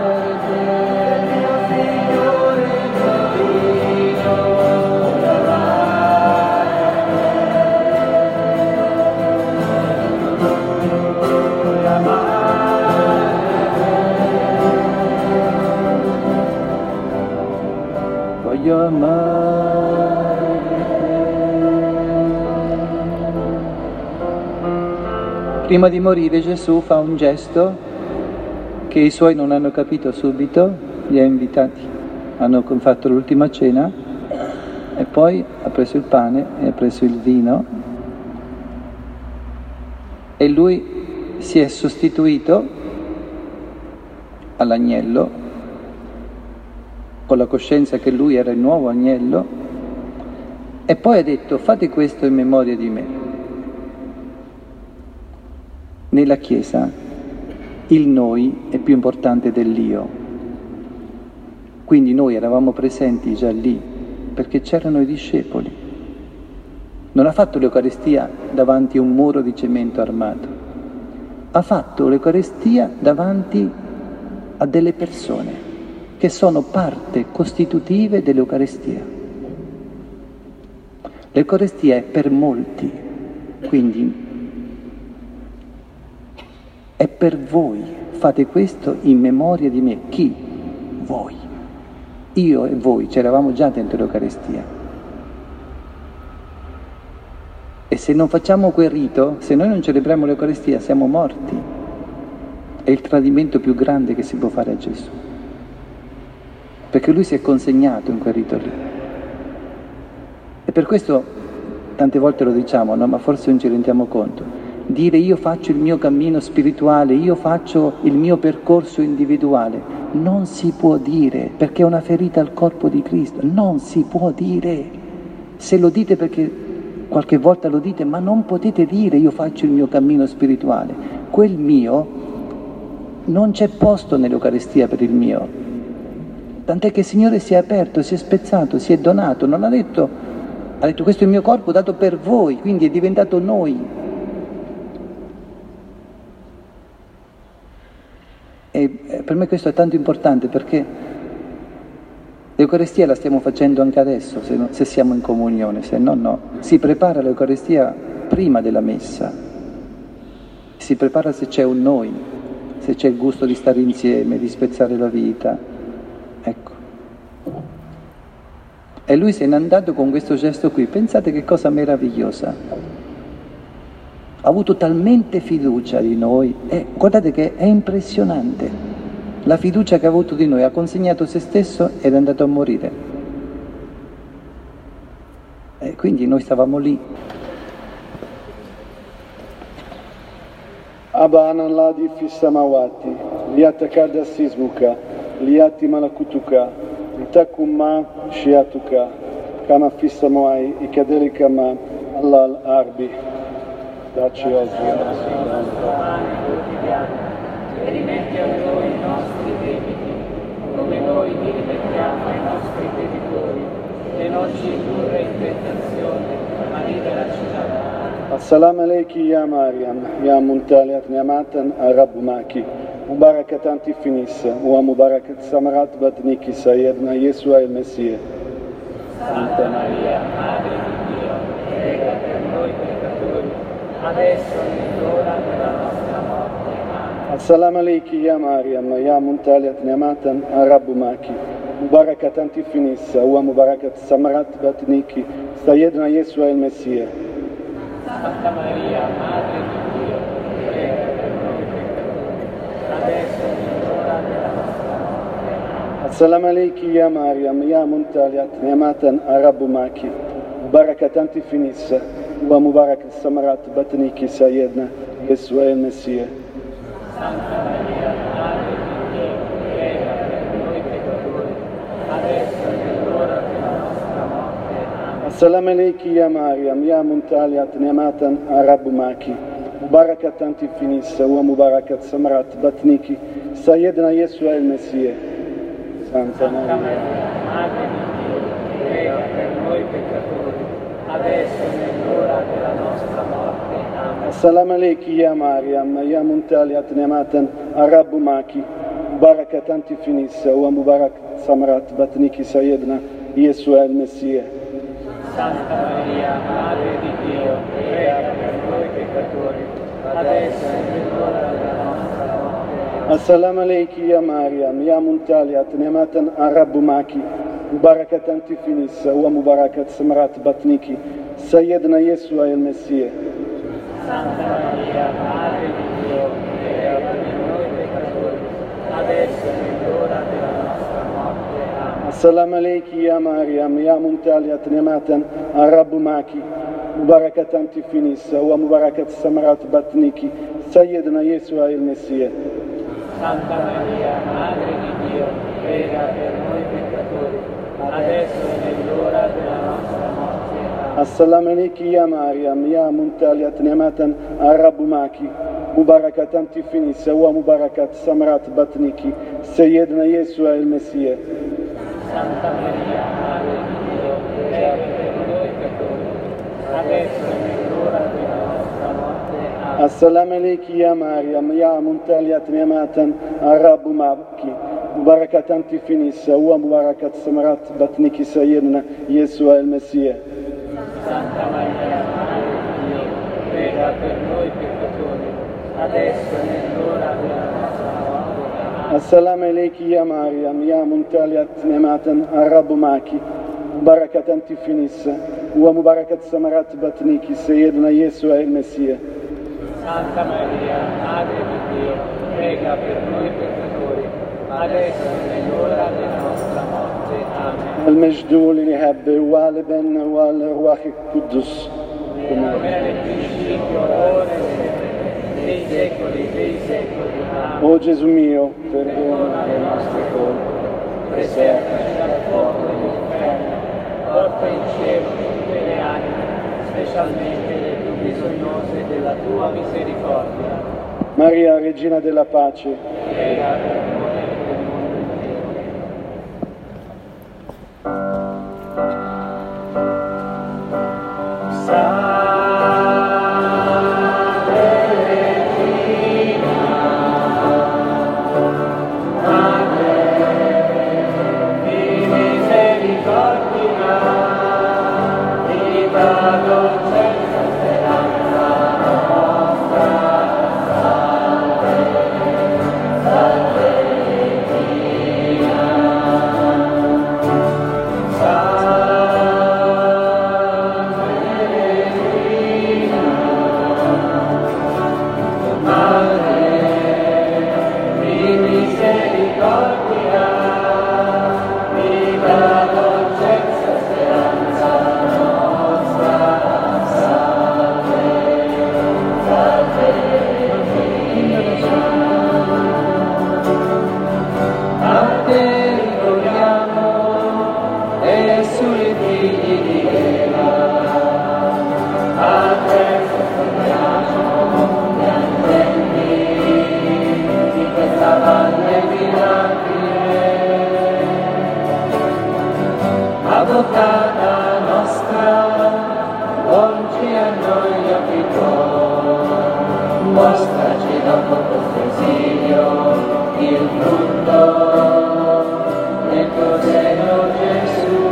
Voglio amare te. Prima di morire Gesù fa un gesto che i suoi non hanno capito subito, li ha invitati, hanno fatto l'ultima cena e poi ha preso il pane e ha preso il vino e lui si è sostituito all'agnello con la coscienza che lui era il nuovo agnello, e poi ha detto: fate questo in memoria di me. Nella Chiesa il noi è più importante dell'io, quindi noi eravamo presenti già lì perché c'erano i discepoli. Non ha fatto l'Eucaristia davanti a un muro di cemento armato, ha fatto l'Eucaristia davanti a delle persone che sono parte costitutive dell'Eucaristia. L'Eucaristia è per molti, quindi è per voi. Fate questo in memoria di me. Chi? Voi. Io e voi, c'eravamo già dentro l'Eucaristia. E se non facciamo quel rito, se noi non celebriamo l'Eucaristia, siamo morti. È il tradimento più grande che si può fare a Gesù. Perché lui si è consegnato in quel rito lì. E per questo tante volte lo diciamo, no? Ma forse non ci rendiamo conto. Dire io faccio il mio cammino spirituale, io faccio il mio percorso individuale, non si può dire, perché è una ferita al corpo di Cristo, non si può dire. Se lo dite perché qualche volta lo dite, ma non potete dire io faccio il mio cammino spirituale. Quel mio, non c'è posto nell'Eucaristia per il mio. Tant'è che il Signore si è aperto, si è spezzato, si è donato, non ha detto questo è il mio corpo dato per voi, quindi è diventato noi. E per me questo è tanto importante perché l'Eucaristia la stiamo facendo anche adesso, se siamo in comunione, se no no. Si prepara l'Eucaristia prima della messa, si prepara se c'è un noi, se c'è il gusto di stare insieme, di spezzare la vita. Ecco. E lui se n'è andato con questo gesto qui. Pensate che cosa meravigliosa. Ha avuto talmente fiducia di noi. Guardate che è impressionante. La fiducia che ha avuto di noi. Ha consegnato se stesso ed è andato a morire. E quindi noi stavamo lì. Abba analadi fissamawati, liatakada sismuka, liati malakutuka, litakumma shiatuka, kama fissamoai, ikadeli kama allal arbi. Dacci oggi il nostro pane quotidiano e rimetti a noi i nostri debiti, come noi li rimettiamo ai nostri debitori, e non ci indurre in tentazione, ma liberaci dal male. Assalamu alaikum ya Maryam, ya Muntaliat Ni'amatan Arabumaki, Mubarakat anti finissa, wa Mubarakat Samarat Batniki Sayyidna Yesua il Messia. Santa Maria, Madre di Dio, prega per noi peccatori, adesso e nell'ora della nostra morte. Amen. Assalamu alaikum ya Maryam, ya Muntaliat Ni'amatan Arabumaki, Mubarakat anti finissa, wa Mubarakat Samarat Batniki Sayyidna Yesua il Messia. Santa Maria, Madre di Dio, prega per noi peccatori, adesso e nell'ora della nostra morte. Assalamu alaikum ya Maryam, ya Muntaliat Ni'amatan Arabumaki, Mubarakat anti finissa, wa Mubarakat Samarat Batniki Sayyidna Yesua il Messia. Santa Maria, Madre di Dio, prega per noi peccatori, adesso e nell'ora della nostra morte. Amen. Assalamu alaikum ya Maryam, ya Muntaliat Ni'amatan Arabumaki, Mubarakat anti finissa, wa Mubarakat Samarat Batniki Sayyidna Yesua il Messia. Santa Maria, Madre di Dio, prega per noi peccatori, adesso e nell'ora della nostra morte. Amen. السلام عليك يا مريم يا ممتلئة نعمة الرب معك مباركة أنت في النساء ومبارك ثمرة بطنك سيدنا يسوع المسيح. Santa Maria, Madre di Dio, prega per noi peccatori, adesso è l'ora della nostra morte. السلام عليك يا مريم يا ممتلئة نعمة الرب معك مباركة أنت في النساء ومباركة ثمرة بطنك سيدنا يسوع المسيح. Santa Maria, Madre di Dio, prega per noi peccatori, adesso è l'ora della nostra morte. Amen. السلام عليك يا مريم يا ممتلئة نعمة الرب معك مباركة أنت في النساء ومباركة ثمرة بطنك سيدنا يسوع المسيح. Santa Maria, Madre di Dio, prega per noi peccatori, adesso è l'ora della nostra morte. Amen. السلام عليك يا مريم يا ممتلئة نعمة الرب معك مباركة أنت في النساء ومباركة ثمرة بطنك سيدنا يسوع المسيح. Santa Maria, Madre di Dio, prega per noi peccatori, adesso è l'ora della nostra morte. Amen. السلام عليك يا مريم يا ممتلئة نعمة الرب معك مباركة أنت في النساء ومباركة ثمرة بطنك سيدنا يسوع المسيح. Santa Maria, Madre di Dio, prega per noi peccatori, adesso è l'ora della nostra morte. Amen. السلام عليك يا مريم يا ممتلئة نعمة الرب معك مباركة أنت في النساء ومباركة ثمرة بطنك سيدنا يسوع المسيح. Santa Maria, Madre di Dio, prega per noi peccatori, adesso è l'ora della nostra morte. Amen. المجد للأب والابن والروح القدس. Come era nel principio, ora e sempre, nei secoli dei secoli. Amen. O Gesù mio, perdona. Perdona le nostre colpe, preservaci dal fuoco dell'inferno, porta in cielo tutte le anime, specialmente le più bisognose della tua misericordia. Maria, Regina della Pace, Prega per noi e per il mondo intero. Avvocata nostra, volgi a noi gli occhi tuoi, mostraci dopo questo esilio il frutto del tuo seno Gesù.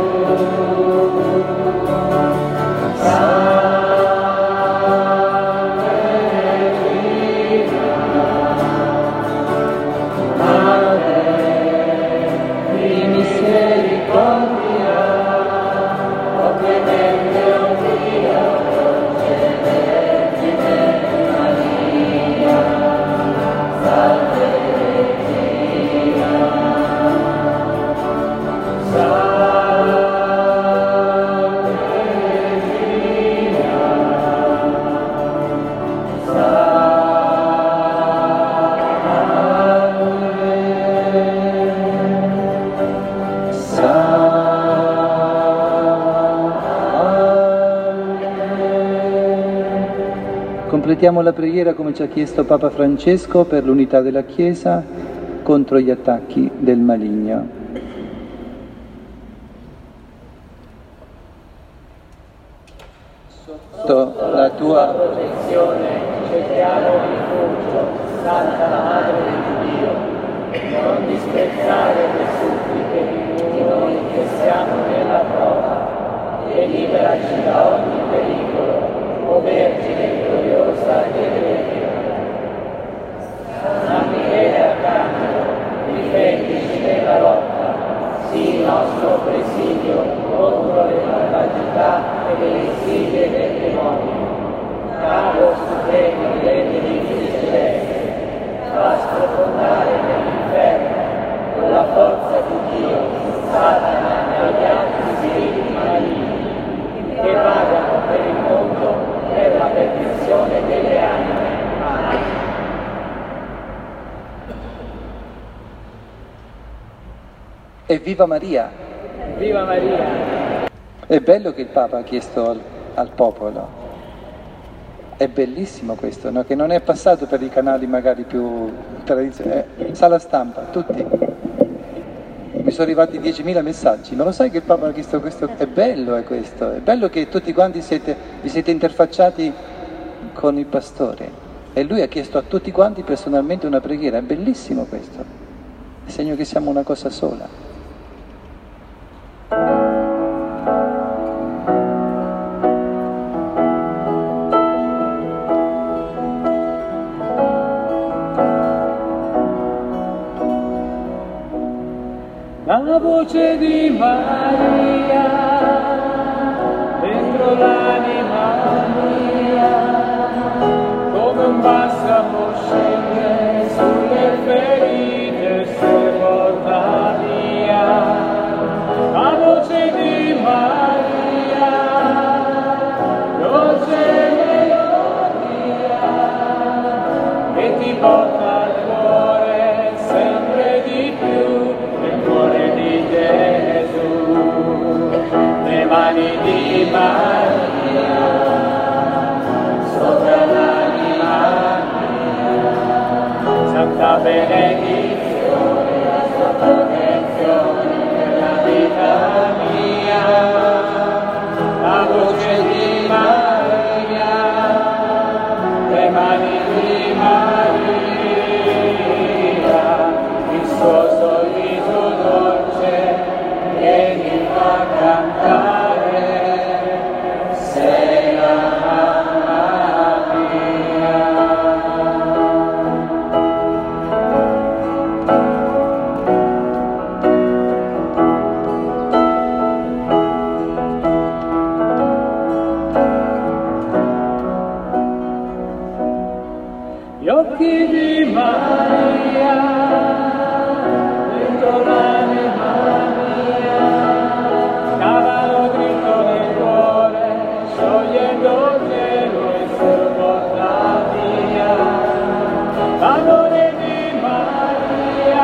Completiamo la preghiera come ci ha chiesto Papa Francesco per l'unità della Chiesa contro gli attacchi del maligno. Sotto la tua protezione chiaro rifugio, Santa Madre di Dio, non disprezzare le suppliche di noi che siamo nella prova, e liberaci da ogni pericolo, o Vergine gloriosa e regia. San Michele Arcangelo, difendici nella lotta, sii il nostro presidio contro le malvagità e le insidie del demonio. Capo supremo dei nemici celesti, fa sprofondare nell'inferno, con la forza di Dio, Satana e gli altri spiriti maligni, che vagano per il mondo per la perdizione delle anime. Amen. Evviva Maria! Viva Maria! È bello che il Papa ha chiesto al popolo. È bellissimo questo, no? Che non è passato per i canali magari più tradizionali. Sa la stampa, tutti. Mi sono arrivati 10.000 messaggi. Ma lo sai che il Papa ha chiesto questo? È bello questo. È bello che tutti quanti vi siete interfacciati con il pastore. E lui ha chiesto a tutti quanti personalmente una preghiera. È bellissimo questo. È segno che siamo una cosa sola. La voce di Maria dentro l'anima mia, come un balsamo scende sulle ferite se porta via. La voce di Maria, dolce melodia, che ti porta al cuore sempre di più. Le mani di Maria sopra l'anima mia, santa benedizione, la sua protezione per la vita mia. La voce di Maria, le mani di Maria, il suo sorriso dolce che mi fa cantare, sei la mamma mia. Gli occhi di Maria dentro l'anima mia, cavano dritto nel cuore, sciogliendo il gelo e se porta via. L'amore di Maria,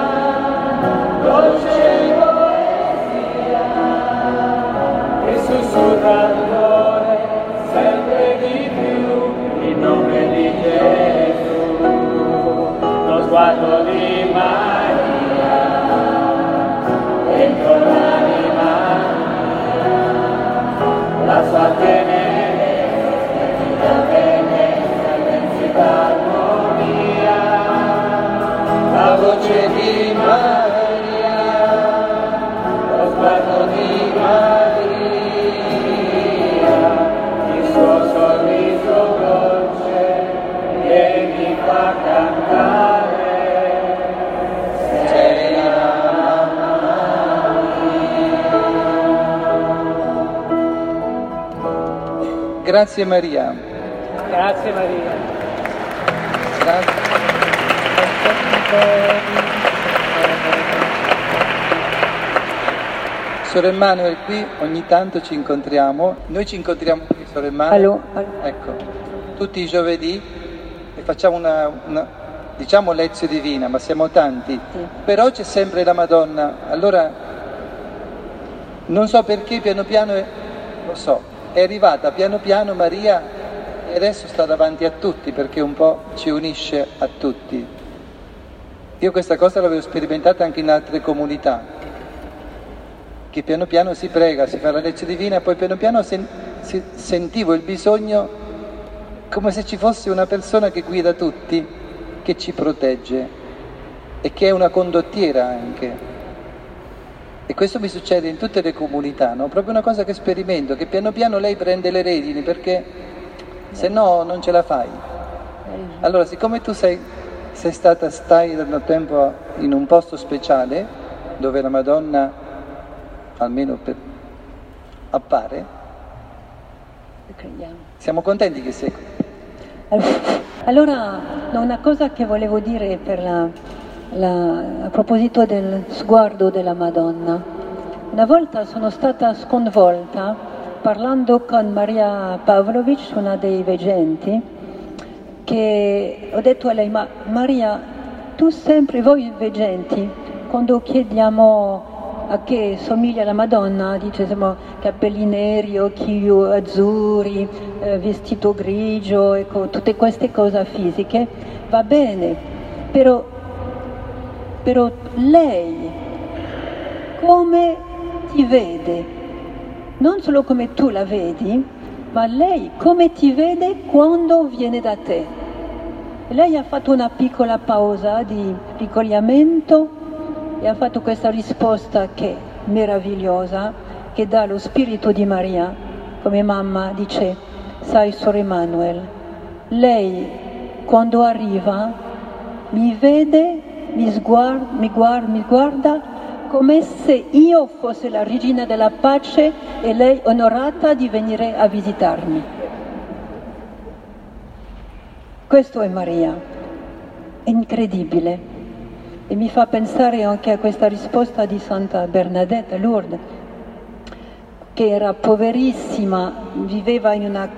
dolce poesia, che sussurra al cuore sempre di più il nome di Gesù. Lo sguardo di Maria dentro l'anima mia, la sua tenerezza, la bellezza, l'immensità, armonia. La voce di Maria, lo sguardo di Maria, il suo sorriso dolce che mi fa cantare. Grazie Maria. Grazie Maria. Grazie. Sor Emanuel, qui ogni tanto ci incontriamo. Noi ci incontriamo qui, Sor Emanuel. Ecco, tutti i giovedì e facciamo una diciamo lezione divina, ma siamo tanti. Sì. Però c'è sempre la Madonna. Allora, non so perché piano piano, lo so. È arrivata piano piano Maria e adesso sta davanti a tutti perché un po' ci unisce a tutti. Io questa cosa l'avevo sperimentata anche in altre comunità, che piano piano si prega, si fa la lezione divina e poi piano piano sentivo il bisogno come se ci fosse una persona che guida tutti, che ci protegge e che è una condottiera anche. E questo mi succede in tutte le comunità, no? Proprio una cosa che sperimento, che piano piano lei prende le redini, perché se no non ce la fai. Allora, siccome tu stai da un tempo in un posto speciale, dove la Madonna, almeno appare, siamo contenti che sei qui. Allora, una cosa che volevo dire a proposito del sguardo della Madonna. Una volta sono stata sconvolta parlando con Maria Pavlovic, una dei veggenti, che ho detto a lei: ma Maria, tu sempre, voi veggenti, quando chiediamo a che somiglia la Madonna, diciamo capelli neri, occhi azzurri, vestito grigio, ecco, tutte queste cose fisiche, va bene, però lei come ti vede? Non solo come tu la vedi, ma lei come ti vede quando viene da te? E lei ha fatto una piccola pausa di ricogliamento e ha fatto questa risposta che è meravigliosa, che dà lo spirito di Maria, come mamma dice: sai, Sor Emanuel, lei quando arriva mi vede, mi guarda come se io fossi la regina della pace e lei onorata di venire a visitarmi. Questo è Maria, è incredibile, e mi fa pensare anche a questa risposta di Santa Bernadette a Lourdes, che era poverissima, viveva in una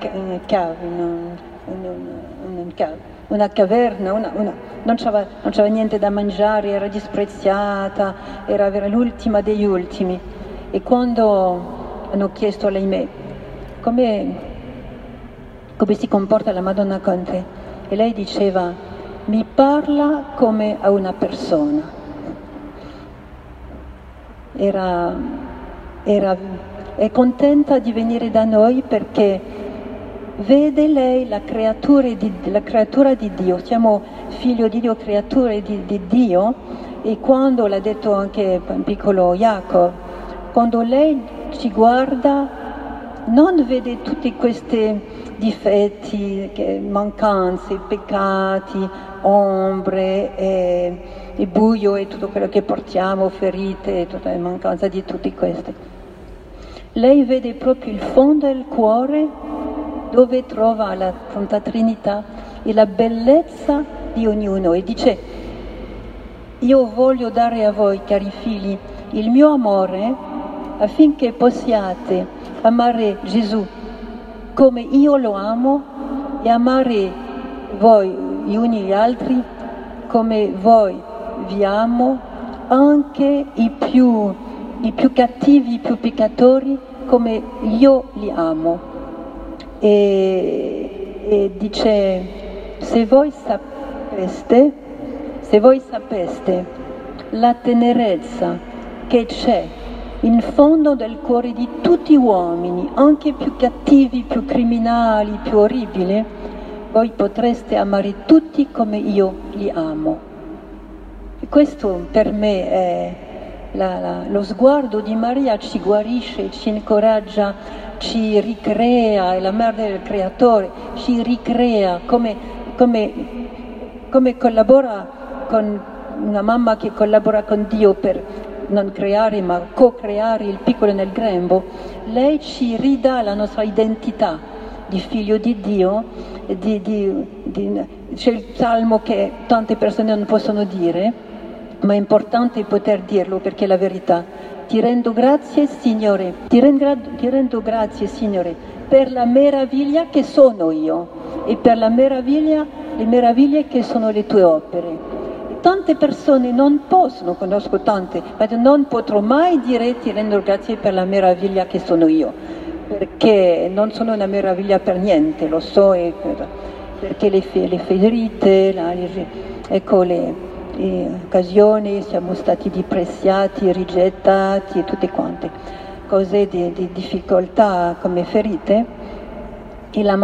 caverna, non c'aveva niente da mangiare, era disprezzata, era l'ultima degli ultimi. E quando hanno chiesto a lei come si comporta la Madonna con te, e lei diceva: mi parla come a una persona. È contenta di venire da noi perché vede lei la creatura di Dio, siamo figlio di Dio, creature di Dio, e quando l'ha detto anche il piccolo Jacob, quando lei ci guarda non vede tutti questi difetti, mancanze, peccati, ombre, e buio e tutto quello che portiamo, ferite, tutta la mancanza di tutti questi. Lei vede proprio il fondo del cuore, dove trova la Santa Trinità e la bellezza di ognuno, e dice: io voglio dare a voi, cari figli, il mio amore affinché possiate amare Gesù come io lo amo e amare voi gli uni gli altri come voi vi amo, anche i più cattivi, i più peccatori, come io li amo. E dice: se voi sapeste la tenerezza che c'è in fondo del cuore di tutti gli uomini, anche più cattivi, più criminali, più orribili, voi potreste amare tutti come io li amo. E questo per me è lo sguardo di Maria, ci guarisce, ci incoraggia, ci ricrea, è la madre del creatore, ci ricrea, come collabora con una mamma che collabora con Dio per non creare ma co-creare il piccolo nel grembo. Lei ci ridà la nostra identità di figlio di Dio. C'è il salmo che tante persone non possono dire, ma è importante poter dirlo perché è la verità. Ti rendo grazie, Signore, ti rendo grazie, Signore, per la meraviglia che sono io e per le meraviglie che sono le tue opere. Tante persone non possono, conosco tante, ma non potrò mai dire ti rendo grazie per la meraviglia che sono io, perché non sono una meraviglia per niente, lo so, perché le ferite, ecco, le occasioni, siamo stati disprezzati, rigettati e tutte quante cose di difficoltà come ferite, e la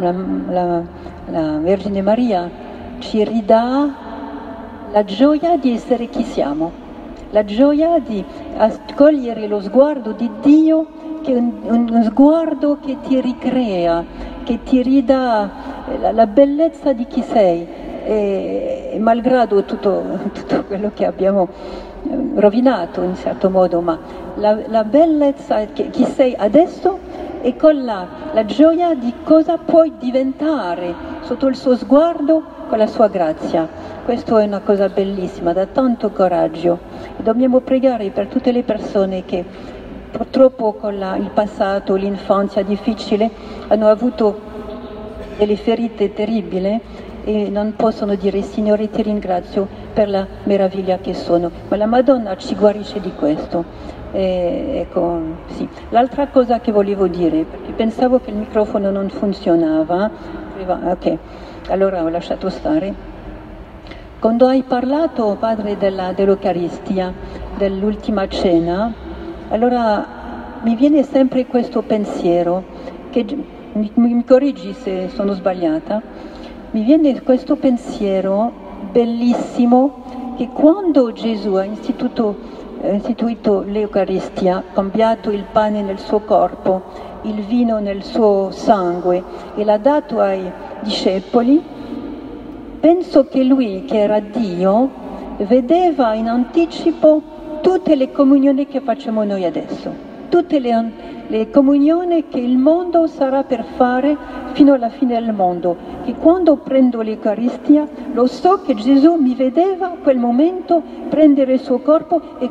Vergine Maria ci ridà la gioia di essere chi siamo, la gioia di accogliere lo sguardo di Dio, che è un sguardo che ti ricrea, che ti ridà la bellezza di chi sei, e malgrado tutto quello che abbiamo rovinato in certo modo, ma la bellezza che chi sei adesso e con la gioia di cosa puoi diventare sotto il suo sguardo con la sua grazia. Questo è una cosa bellissima, dà tanto coraggio. E dobbiamo pregare per tutte le persone che purtroppo con il passato, l'infanzia difficile, hanno avuto delle ferite terribili e non possono dire Signore ti ringrazio per la meraviglia che sono, ma la Madonna ci guarisce di questo. Ecco, sì. L'altra cosa che volevo dire, perché pensavo che il microfono non funzionava, ok, allora ho lasciato stare. Quando hai parlato, Padre, dell'Eucaristia, dell'ultima cena, allora mi viene sempre questo pensiero, che mi correggi se sono sbagliata, mi viene questo pensiero bellissimo che quando Gesù ha istituito l'Eucaristia, cambiato il pane nel suo corpo, il vino nel suo sangue e l'ha dato ai discepoli, penso che lui, che era Dio, vedeva in anticipo tutte le comunioni che facciamo noi adesso, tutte le comunioni che il mondo sarà per fare fino alla fine del mondo, che quando prendo l'Eucaristia lo so che Gesù mi vedeva a quel momento prendere il suo corpo e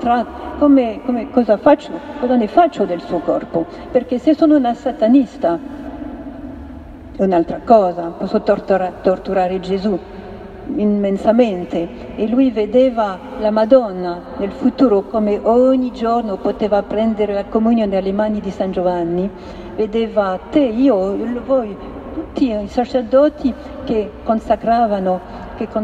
cosa ne faccio del suo corpo, perché se sono una satanista è un'altra cosa, posso torturare Gesù immensamente, e lui vedeva la Madonna nel futuro come ogni giorno poteva prendere la comunione dalle mani di San Giovanni, vedeva te, io, voi, tutti i sacerdoti che consacrarono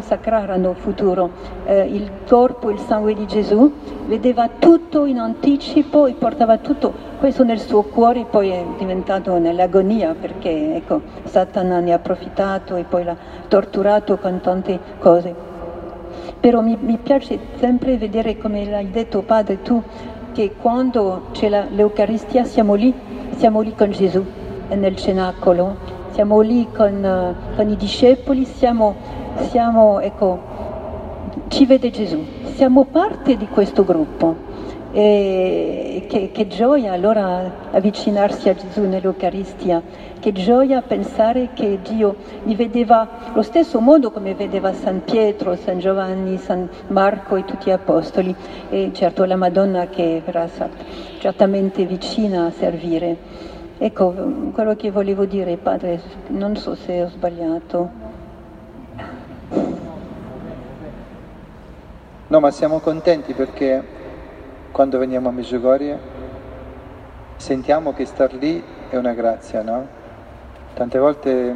futuro il corpo e il sangue di Gesù, vedeva tutto in anticipo e portava tutto questo nel suo cuore, poi è diventato nell'agonia perché ecco, Satana ne ha approfittato e poi l'ha torturato con tante cose. Però mi piace sempre vedere, come l'hai detto Padre tu, che quando c'è l'Eucaristia siamo lì con Gesù nel cenacolo, siamo lì con i discepoli, ecco, ci vede Gesù, siamo parte di questo gruppo. E che gioia allora avvicinarsi a Gesù nell'Eucaristia, che gioia pensare che Dio mi vedeva lo stesso modo come vedeva San Pietro, San Giovanni, San Marco e tutti gli apostoli, e certo la Madonna che verrà certamente vicina a servire. Ecco, quello che volevo dire, Padre, non so se ho sbagliato. No, ma siamo contenti perché quando veniamo a Medjugorje sentiamo che star lì è una grazia, no? Tante volte,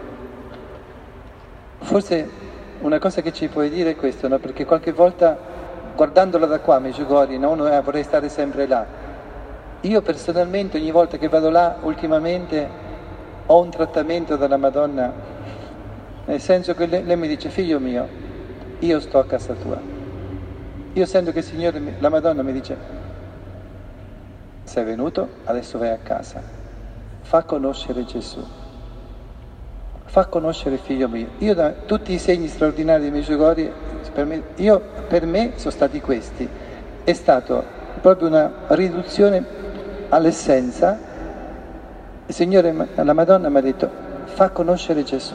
forse una cosa che ci puoi dire è questo, no? Perché qualche volta guardandola da qua a Medjugorje, no? Uno vorrei stare sempre là. Io personalmente ogni volta che vado là ultimamente ho un trattamento dalla Madonna, nel senso che lei mi dice figlio mio, io sto a casa tua. Io sento che il Signore, la Madonna mi dice, sei venuto, adesso vai a casa, fa conoscere Gesù, fa conoscere figlio mio. Io da tutti i segni straordinari di Medjugorje, per me sono stati questi, è stato proprio una riduzione all'essenza. Il Signore, la Madonna mi ha detto, fa conoscere Gesù.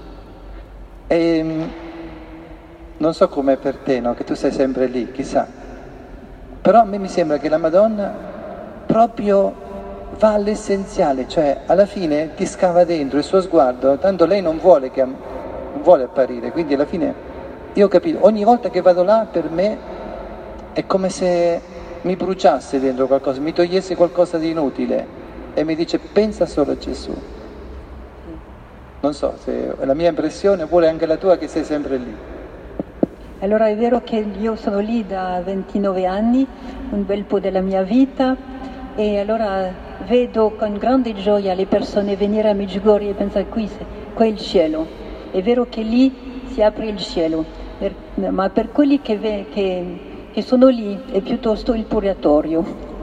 E non so com'è per te, no? Che tu sei sempre lì, chissà. Però a me mi sembra che la Madonna proprio va all'essenziale, cioè alla fine ti scava dentro il suo sguardo, tanto lei non vuole apparire, quindi alla fine io ho capito, ogni volta che vado là per me è come se mi bruciasse dentro qualcosa, mi togliesse qualcosa di inutile e mi dice pensa solo a Gesù. Non so se è la mia impressione oppure anche la tua che sei sempre lì. Allora è vero che io sono lì da 29 anni, un bel po' della mia vita, e allora vedo con grande gioia le persone venire a Medjugorje e pensare qua è il cielo. È vero che lì si apre il cielo, ma per quelli che sono lì è piuttosto il purgatorio.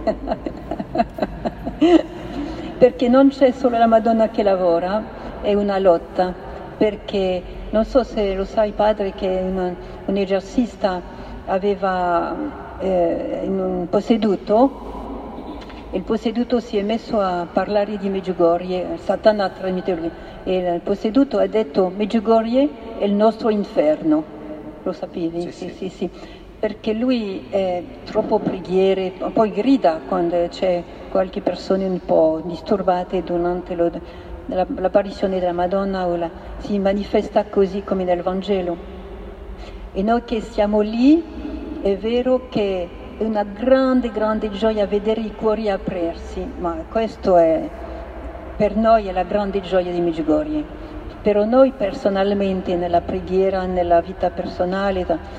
Perché non c'è solo la Madonna che lavora, è una lotta, perché non so se lo sai padre che un esorcista aveva un posseduto, il posseduto si è messo a parlare di Medjugorje, Satana tramite lui, e il posseduto ha detto Medjugorje è il nostro inferno, lo sapevi? Sì. Perché lui è troppo preghiere, poi grida quando c'è qualche persona un po' disturbate durante l'apparizione della Madonna, si manifesta così come nel Vangelo. E noi che siamo lì, è vero che è una grande, grande gioia vedere i cuori aprirsi, ma questo è, per noi è la grande gioia di Medjugorje. Per noi personalmente, nella preghiera, nella vita personale,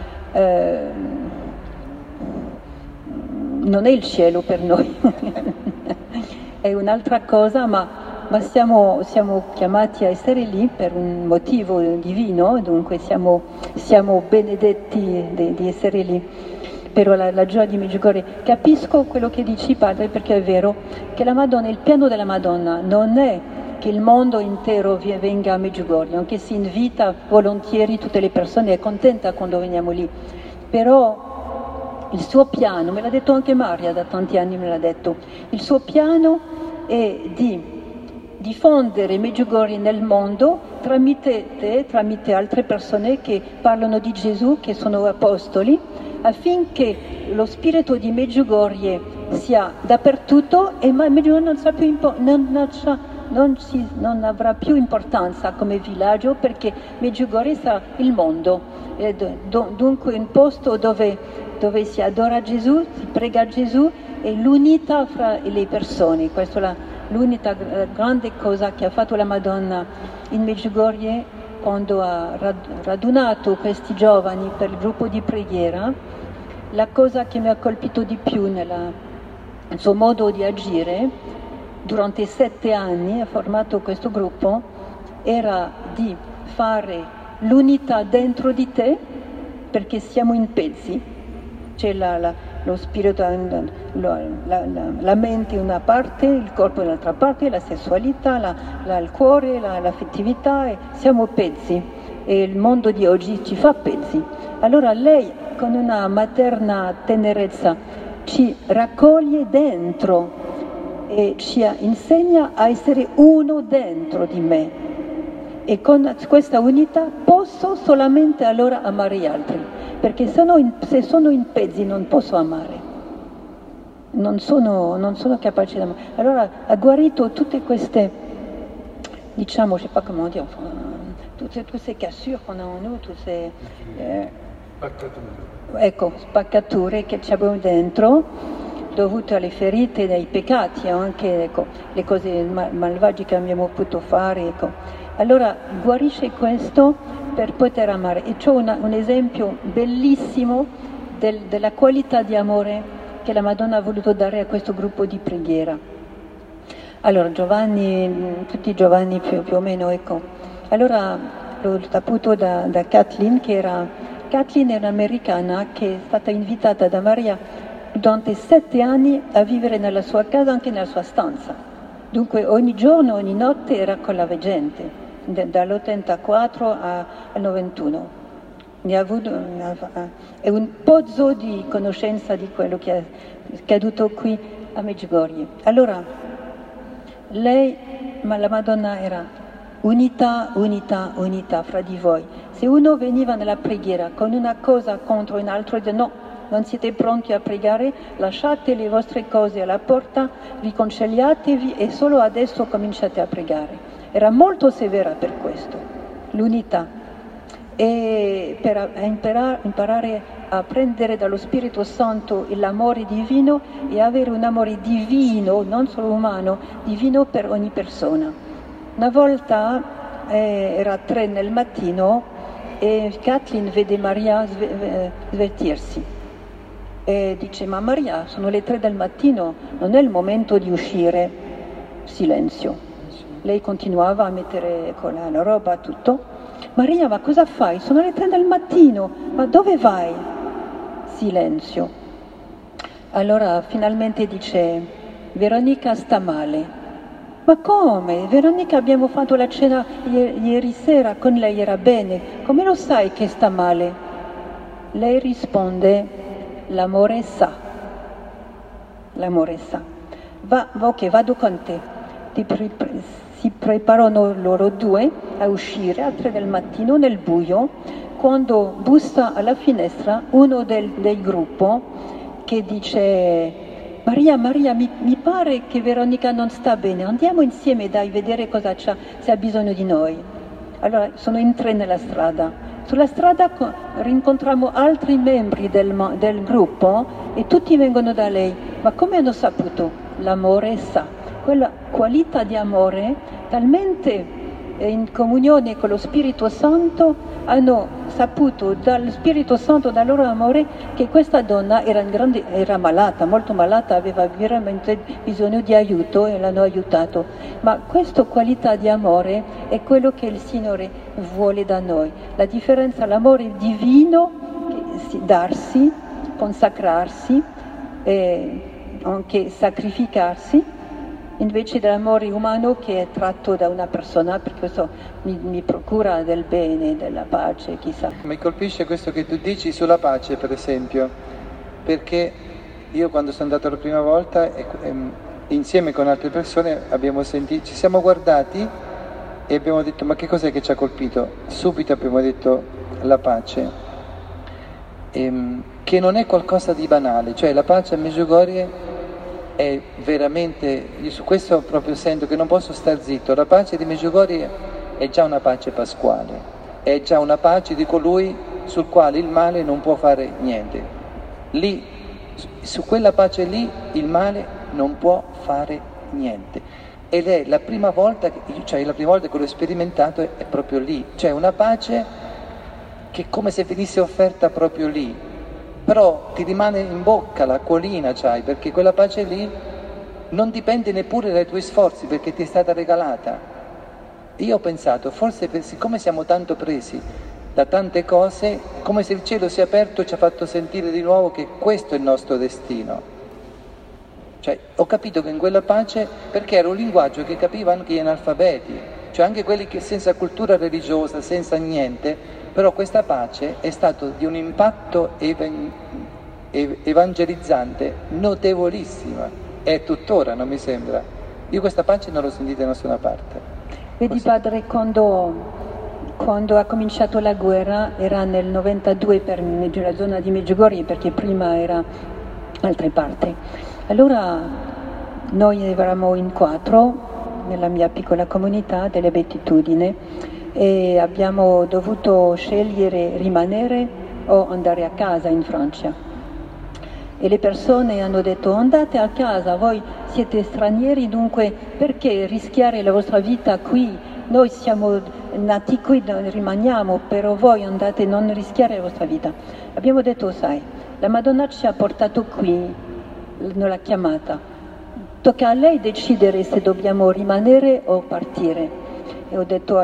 non è il cielo per noi, è un'altra cosa, ma siamo chiamati a essere lì per un motivo divino, dunque siamo benedetti di essere lì. Però la gioia di Medjugorje, capisco quello che dici padre, perché è vero che la Madonna, il piano della Madonna non è che il mondo intero venga a Medjugorje, anche se invita volentieri tutte le persone, è contenta quando veniamo lì, però il suo piano, me l'ha detto anche Maria, da tanti anni me l'ha detto, il suo piano è di diffondere Medjugorje nel mondo tramite te, tramite altre persone che parlano di Gesù, che sono apostoli, affinché lo spirito di Medjugorje sia dappertutto e Medjugorje non avrà più importanza come villaggio, perché Medjugorje sarà il mondo, dunque un posto dove si adora Gesù, si prega Gesù e l'unità fra le persone. Questa è l'unica grande cosa che ha fatto la Madonna in Medjugorje quando ha radunato questi giovani per il gruppo di preghiera. La cosa che mi ha colpito di più nel suo modo di agire, durante 7 anni ha formato questo gruppo, era di fare l'unità dentro di te, perché siamo in pezzi, c'è lo spirito, la mente in una parte, il corpo in un'altra parte, la sessualità, il cuore, l'affettività, e siamo pezzi e il mondo di oggi ci fa pezzi. Allora lei con una materna tenerezza ci raccoglie dentro e ci insegna a essere uno dentro di me, e con questa unità posso solamente allora amare gli altri, perché se sono in pezzi non posso amare, non sono capace di amare. Allora ha guarito tutte queste, diciamo, je sais pas comment dire, toutes ces cassures qu'on a en nous, tutte queste spaccature che abbiamo dentro, dovute alle ferite, ai peccati, anche le cose malvagie che abbiamo potuto fare. Allora guarisce questo per poter amare. E c'ho un esempio bellissimo della qualità di amore che la Madonna ha voluto dare a questo gruppo di preghiera. Allora tutti i giovani più o meno, Allora l'ho saputo da Kathleen, Kathleen è un'americana che è stata invitata da Maria durante 7 anni a vivere nella sua casa, anche nella sua stanza. Dunque ogni giorno, ogni notte era con la veggente, dall'84 al 91. È un pozzo di conoscenza di quello che è accaduto qui a Medjugorje. Allora, la Madonna era unità fra di voi. Se uno veniva nella preghiera con una cosa contro un altro, dice no, non siete pronti a pregare, lasciate le vostre cose alla porta, riconciliatevi e solo adesso cominciate a pregare. Era molto severa per questo, l'unità. E per imparare a prendere dallo Spirito Santo l'amore divino e avere un amore divino, non solo umano, divino per ogni persona. Una volta era 3 del mattino e Kathleen vede Maria svetirsi. E dice, ma Maria, sono le 3 del mattino, non è il momento di uscire. silenzio. Lei continuava a mettere con la roba, tutto. Maria, ma cosa fai? Sono le 3 del mattino, ma dove vai? Silenzio. Allora finalmente dice, Veronica sta male. Ma come? Veronica, abbiamo fatto la cena ieri sera, con lei era bene. Come lo sai che sta male? Lei risponde, l'amore sa. L'amore sa. Ok, vado con te. Si preparano loro due a uscire alle 3 del mattino nel buio, quando bussa alla finestra uno del gruppo che dice Maria, mi pare che Veronica non sta bene, andiamo insieme dai, vedere cosa c'ha, se ha bisogno di noi. Allora sono in 3 nella strada. Sulla strada rincontriamo altri membri del gruppo e tutti vengono da lei. Ma come hanno saputo? L'amore sa. Quella qualità di amore talmente in comunione con lo Spirito Santo hanno saputo dal Spirito Santo, dal loro amore, che questa donna era malata, molto malata, aveva veramente bisogno di aiuto e l'hanno aiutato. Ma questa qualità di amore è quello che il Signore vuole da noi. La differenza, l'amore divino, darsi, consacrarsi e anche sacrificarsi, invece dell'amore umano che è tratto da una persona, perché questo mi procura del bene, della pace, chissà. Mi colpisce questo che tu dici sulla pace, per esempio, perché io quando sono andato la prima volta, insieme con altre persone, ci siamo guardati e abbiamo detto, ma che cos'è che ci ha colpito? Subito abbiamo detto, la pace, che non è qualcosa di banale, cioè la pace a Medjugorje è veramente, io su questo proprio sento che non posso star zitto. La pace di Medjugorje è già una pace pasquale, è già una pace di colui sul quale il male non può fare niente. Lì, su quella pace lì, il male non può fare niente. Ed è la prima volta che l'ho sperimentato è proprio lì, cioè una pace che è come se venisse offerta proprio lì. Però ti rimane in bocca, l'acquolina c'hai, perché quella pace lì non dipende neppure dai tuoi sforzi, perché ti è stata regalata. Io ho pensato, forse siccome siamo tanto presi da tante cose, come se il cielo si è aperto e ci ha fatto sentire di nuovo che questo è il nostro destino. Cioè, ho capito che in quella pace, perché era un linguaggio che capivano anche gli analfabeti, cioè anche quelli che senza cultura religiosa, senza niente, però questa pace è stata di un impatto evangelizzante notevolissima, è tuttora, non mi sembra. Io questa pace non l'ho sentita da nessuna parte. Vedi padre, quando ha cominciato la guerra, era nel 92 per la zona di Medjugorje, perché prima era altre parti. Allora noi eravamo in 4 nella mia piccola comunità delle Beatitudini e abbiamo dovuto scegliere rimanere o andare a casa in Francia. E le persone hanno detto andate a casa, voi siete stranieri, dunque perché rischiare la vostra vita qui? Noi siamo nati qui, rimaniamo, però voi andate, non rischiare la vostra vita. Abbiamo detto, sai, la Madonna ci ha portato qui, non l'ha chiamata, tocca a lei decidere se dobbiamo rimanere o partire. E ho detto,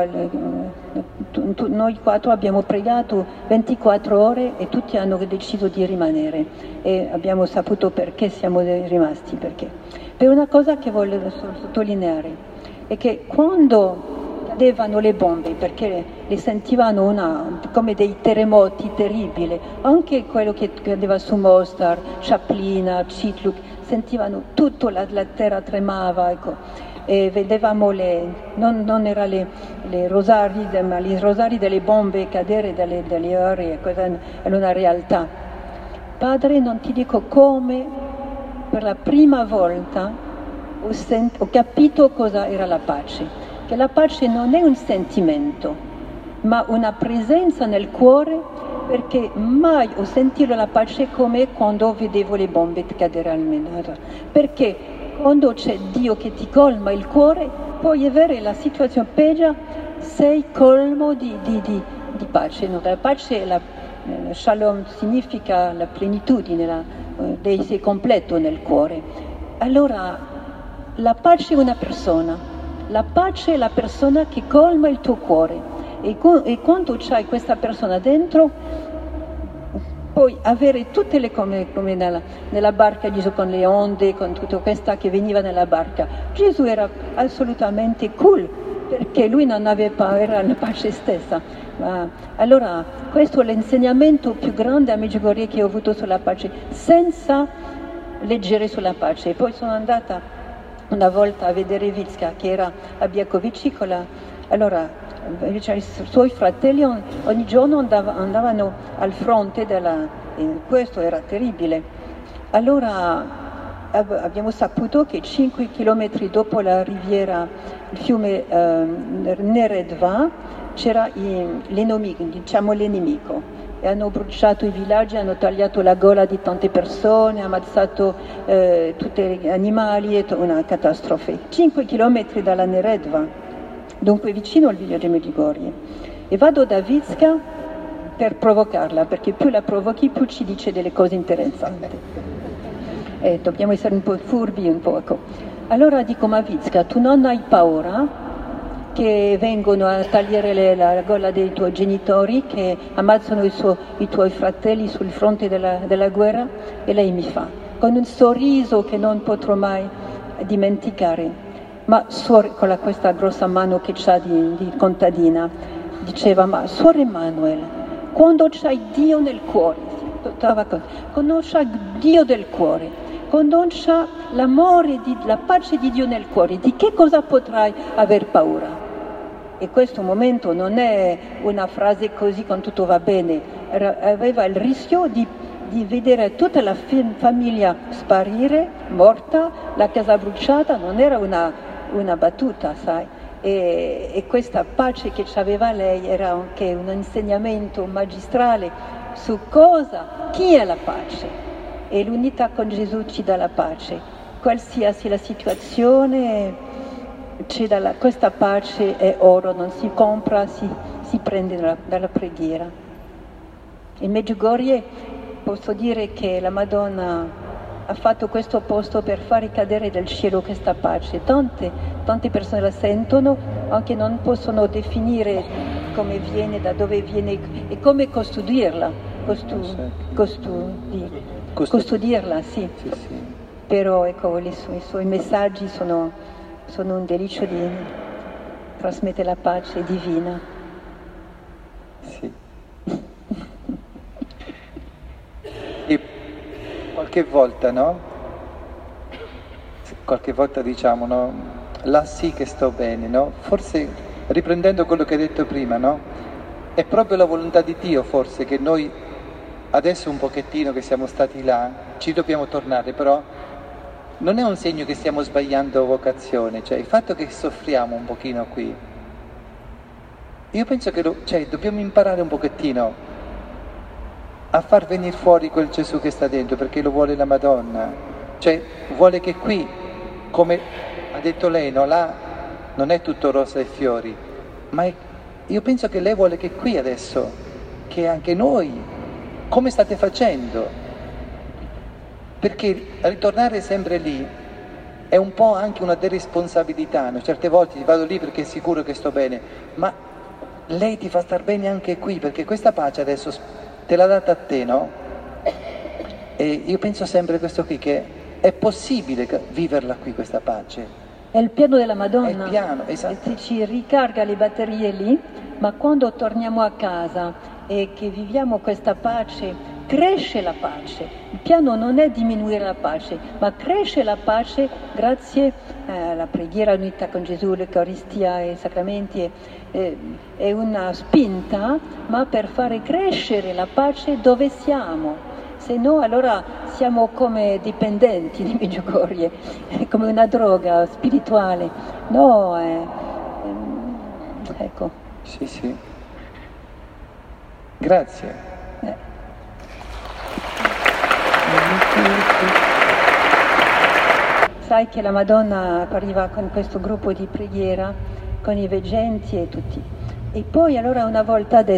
noi 4 abbiamo pregato 24 ore e tutti hanno deciso di rimanere e abbiamo saputo perché siamo rimasti, perché. Per una cosa che voglio sottolineare è che quando cadevano le bombe, perché le sentivano come dei terremoti terribili, anche quello che cadeva su Mostar, Chaplina, Citluk, sentivano tutto, la terra tremava, ecco. E vedevamo non era le rosari, ma i rosari delle bombe cadere dalle aeree, è una realtà. Padre, non ti dico come, per la prima volta ho capito cosa era la pace, che la pace non è un sentimento, ma una presenza nel cuore, perché mai ho sentito la pace come quando vedevo le bombe cadere al Menara, perché quando c'è Dio che ti colma il cuore, puoi avere la situazione peggio, sei colmo di pace. No? La pace, shalom significa la plenitudine, sei completo nel cuore. Allora la pace è una persona, la pace è la persona che colma il tuo cuore e quando c'hai questa persona dentro puoi avere tutte le come nella barca Gesù con le onde, con tutto questo che veniva nella barca. Gesù era assolutamente cool perché lui non aveva paura, era la pace stessa. Allora questo è l'insegnamento più grande a Medjugorje che ho avuto sulla pace, senza leggere sulla pace. E poi sono andata una volta a vedere Vicka che era a Biakovici, allora i suoi fratelli ogni giorno andavano al fronte questo era terribile. Allora abbiamo saputo che 5 chilometri dopo la riviera, il fiume Neretva, c'era l'nemico e hanno bruciato i villaggi, hanno tagliato la gola di tante persone, ammazzato tutti gli animali, è una catastrofe. 5 chilometri dalla Neretva, dunque vicino al villaggio di Medjugorje, e vado da Vicka per provocarla, perché più la provochi più ci dice delle cose interessanti e dobbiamo essere un po' furbi un poco. Allora dico: ma Vicka, tu non hai paura che vengono a tagliare la gola dei tuoi genitori, che ammazzano i tuoi fratelli sul fronte della guerra? E lei mi fa, con un sorriso che non potrò mai dimenticare, ma con questa grossa mano che c'ha di contadina, diceva: ma Suor Emanuel, quando c'hai Dio nel cuore, quando c'hai Dio del cuore, quando c'hai l'amore, la pace di Dio nel cuore, di che cosa potrai aver paura? E questo momento non è una frase così con tutto va bene, aveva il rischio di vedere tutta la famiglia sparire, morta, la casa bruciata, non era una battuta, sai? E questa pace che aveva lei era anche un insegnamento magistrale su chi è la pace. E l'unità con Gesù ci dà la pace. Qualsiasi la situazione, questa pace è oro, non si compra, si prende dalla preghiera. In Medjugorje posso dire che la Madonna ha fatto questo posto per fare cadere dal cielo questa pace. Tante persone la sentono, anche non possono definire come viene, da dove viene e come custodirla. Custodirla, sì. Però ecco, i suoi messaggi sono un delicio di trasmettere la pace divina. Sì. E qualche volta, no? Qualche volta diciamo, no? Là sì che sto bene, no? Forse, riprendendo quello che hai detto prima, no? È proprio la volontà di Dio forse che noi adesso un pochettino che siamo stati là, ci dobbiamo tornare, però non è un segno che stiamo sbagliando vocazione, cioè il fatto che soffriamo un pochino qui, io penso che dobbiamo imparare un pochettino a far venire fuori quel Gesù che sta dentro, perché lo vuole la Madonna, cioè vuole che qui, come ha detto lei, no, là non è tutto rosa e fiori, ma io penso che lei vuole che qui adesso, che anche noi, come state facendo, perché ritornare sempre lì è un po' anche una deresponsabilità, no? Certe volte vado lì perché è sicuro che sto bene, ma lei ti fa star bene anche qui, perché questa pace adesso te l'ha data a te, no? E io penso sempre questo qui, che è possibile viverla qui questa pace. È il piano della Madonna, è il piano, esatto. Ci ricarica le batterie lì, ma quando torniamo a casa e che viviamo questa pace, cresce la pace. Il piano non è diminuire la pace, ma cresce la pace grazie alla preghiera, all'unità con Gesù, l'Eucaristia e i sacramenti. È una spinta, ma per fare crescere la pace dove siamo. Se no allora siamo come dipendenti di Medjugorje, come una droga spirituale. No, ecco. Sì, sì. Grazie. Sai che la Madonna appariva con questo gruppo di preghiera, con i veggenti e tutti. E poi allora una volta ha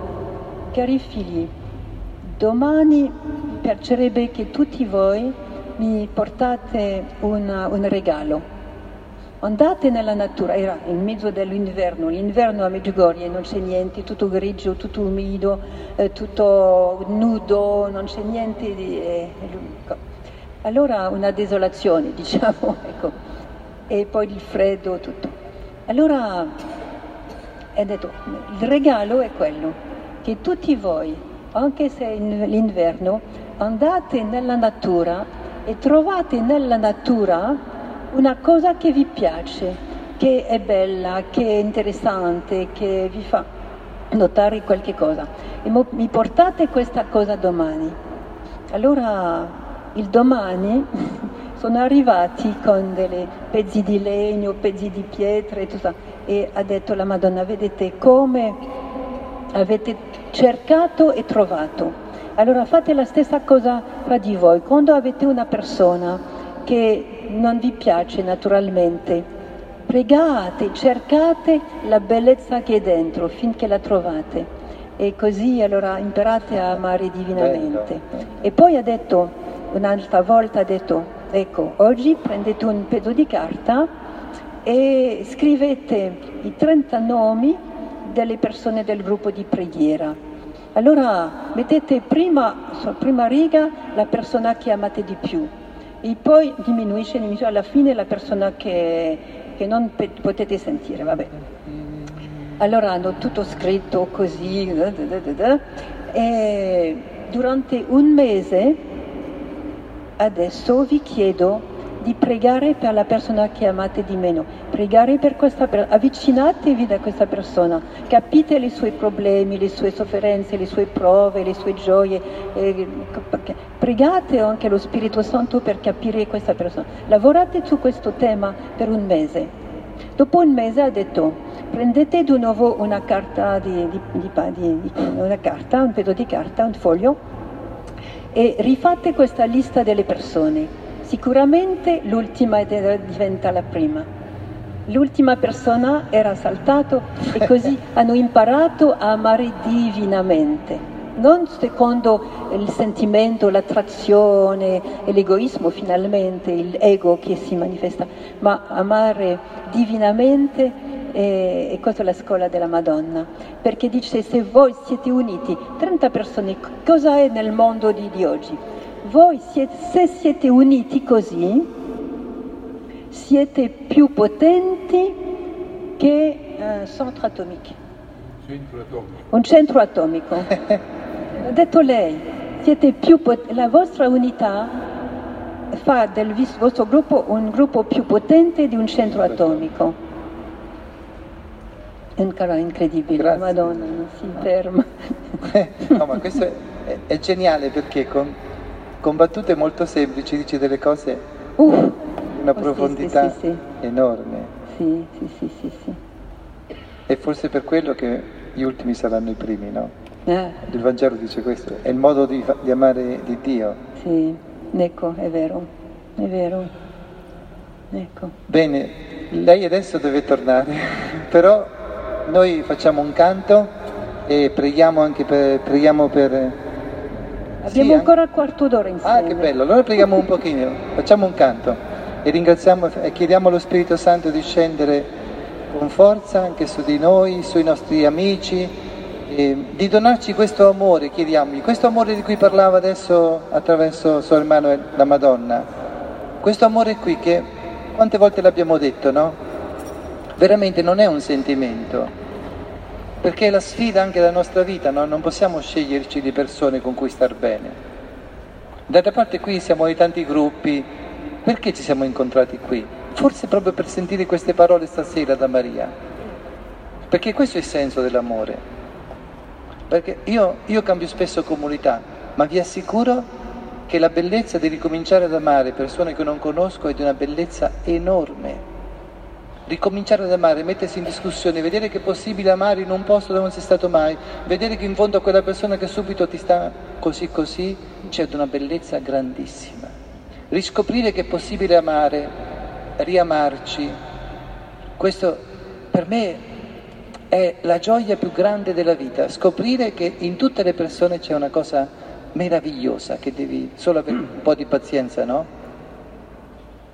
detto: cari figli, domani mi piacerebbe che tutti voi mi portate un regalo. Andate nella natura, era in mezzo dell'inverno, l'inverno a Medjugorje non c'è niente, tutto grigio, tutto umido, tutto nudo, non c'è niente di... Allora una desolazione, diciamo, ecco, e poi il freddo, tutto. Allora ho detto, il regalo è quello, che tutti voi, anche se è l'inverno, andate nella natura e trovate nella natura una cosa che vi piace, che è bella, che è interessante, che vi fa notare qualche cosa. E mi portate questa cosa domani. Allora il domani sono arrivati con dei pezzi di legno, pezzi di pietre e tutto, e ha detto la Madonna, vedete come avete cercato e trovato. Allora fate la stessa cosa tra di voi. Quando avete una persona che non vi piace naturalmente, pregate, cercate la bellezza che è dentro finché la trovate, e così allora imparate a amare divinamente. Bello. E poi ha detto, un'altra volta ha detto, ecco, oggi prendete un pezzo di carta e scrivete i 30 nomi delle persone del gruppo di preghiera. Allora mettete sulla prima riga la persona che amate di più, e poi diminuisce alla fine la persona che non potete sentire, vabbè. Allora hanno tutto scritto così, e durante un mese adesso vi chiedo di pregare per la persona che amate di meno, pregare per questa persona, avvicinatevi da questa persona, capite i suoi problemi, le sue sofferenze, le sue prove, le sue gioie, pregate anche lo Spirito Santo per capire questa persona, lavorate su questo tema per un mese. Dopo un mese ha detto, prendete di nuovo una carta, un pezzo di carta, un foglio, e rifate questa lista delle persone. Sicuramente l'ultima diventa la prima. L'ultima persona era saltato e così hanno imparato a amare divinamente, non secondo il sentimento, l'attrazione e l'egoismo finalmente, l'ego che si manifesta, ma amare divinamente, e questa è la scuola della Madonna, perché dice se voi siete uniti, 30 persone, cosa è nel mondo di oggi? Voi se siete uniti così, siete più potenti che centro atomico. Un centro atomico. Ha detto lei, siete più la vostra unità fa del vostro gruppo un gruppo più potente di un centro atomico. È un caro incredibile. Grazie. Madonna, non si ferma. No, ma questo è geniale, perché con battute molto semplici dice delle cose di una profondità sì. enorme. Sì. E forse per quello che gli ultimi saranno i primi, no? Il Vangelo dice questo, è il modo di amare di Dio. Sì, ecco, è vero. Ecco. Bene, lei adesso deve tornare, però noi facciamo un canto e preghiamo anche per... Abbiamo ancora un quarto d'ora insieme. Ah, che bello, allora preghiamo un pochino, facciamo un canto e ringraziamo e chiediamo allo Spirito Santo di scendere con forza anche su di noi, sui nostri amici, di donarci questo amore, chiediamogli, questo amore di cui parlava adesso attraverso Sor Emanuele, la Madonna, questo amore qui che quante volte l'abbiamo detto, no? Veramente non è un sentimento, perché è la sfida anche della nostra vita, no? Non possiamo sceglierci di persone con cui star bene. D'altra parte qui siamo in tanti gruppi, perché ci siamo incontrati qui? Forse proprio per sentire queste parole stasera da Maria, perché questo è il senso dell'amore. Perché io cambio spesso comunità, ma vi assicuro che la bellezza di ricominciare ad amare persone che non conosco è di una bellezza enorme. Ricominciare ad amare, mettersi in discussione, vedere che è possibile amare in un posto dove non sei stato mai, vedere che in fondo a quella persona che subito ti sta così, c'è una bellezza grandissima. Riscoprire che è possibile amare, riamarci, questo per me è la gioia più grande della vita, scoprire che in tutte le persone c'è una cosa meravigliosa, che devi solo avere un po' di pazienza, no?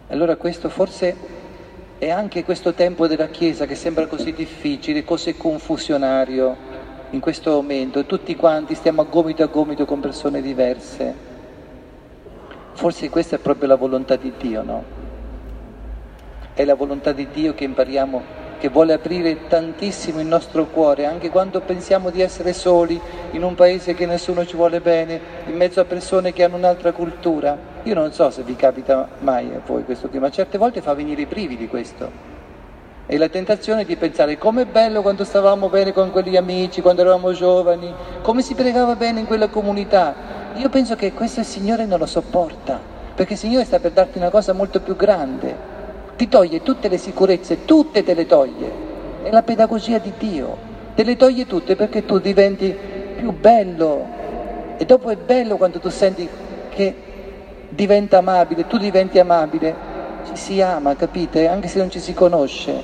Allora questo forse è anche questo tempo della Chiesa che sembra così difficile, così confusionario in questo momento, tutti quanti stiamo a gomito con persone diverse. Forse questa è proprio la volontà di Dio, no? È la volontà di Dio che impariamo, che vuole aprire tantissimo il nostro cuore, anche quando pensiamo di essere soli, in un paese che nessuno ci vuole bene, in mezzo a persone che hanno un'altra cultura. Io non so se vi capita mai a voi questo qui, ma certe volte fa venire i brividi questo. E la tentazione di pensare com'è bello quando stavamo bene con quegli amici, quando eravamo giovani, come si pregava bene in quella comunità. Io penso che questo il Signore non lo sopporta, perché il Signore sta per darti una cosa molto più grande. Ti toglie tutte le sicurezze, tutte te le toglie. È la pedagogia di Dio. Te le toglie tutte perché tu diventi più bello. E dopo è bello quando tu senti che diventa amabile, tu diventi amabile. Ci si ama, capite? Anche se non ci si conosce.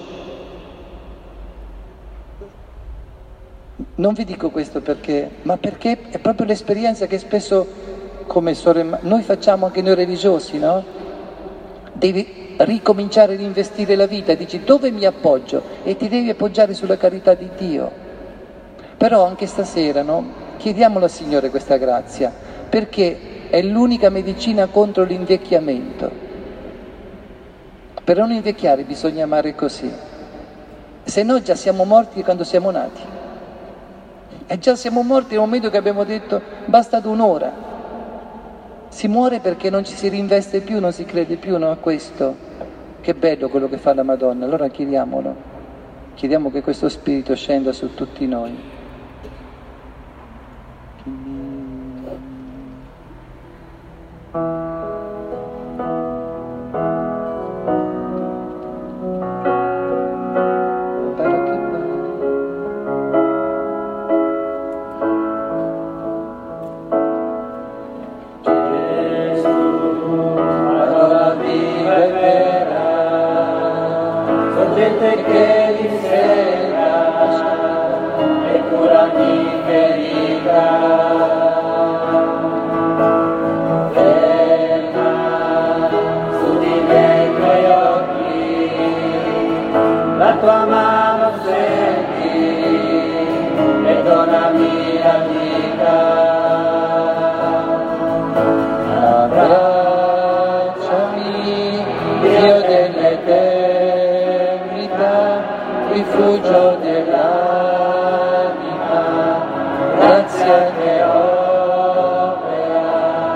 Non vi dico questo ma perché è proprio l'esperienza che spesso, come noi facciamo anche noi religiosi, no? Devi ricominciare ad investire la vita, dici dove mi appoggio? E ti devi appoggiare sulla carità di Dio. Però anche stasera, no? Chiediamolo al Signore questa grazia, perché è l'unica medicina contro l'invecchiamento. Per non invecchiare bisogna amare così, se no già siamo morti quando siamo nati. E già siamo morti nel momento che abbiamo detto basta ad un'ora. Si muore perché non ci si rinveste più, non si crede più, no, a questo. Che bello quello che fa la Madonna, allora chiediamolo. Chiediamo che questo Spirito scenda su tutti noi. Che li senta e cura ogni ferita, ferma su di me i tuoi occhi, la tua mano senti e donami la vita. Abbracciami, Dio dell'Eterno, rifugio dell'anima, grazia che opera,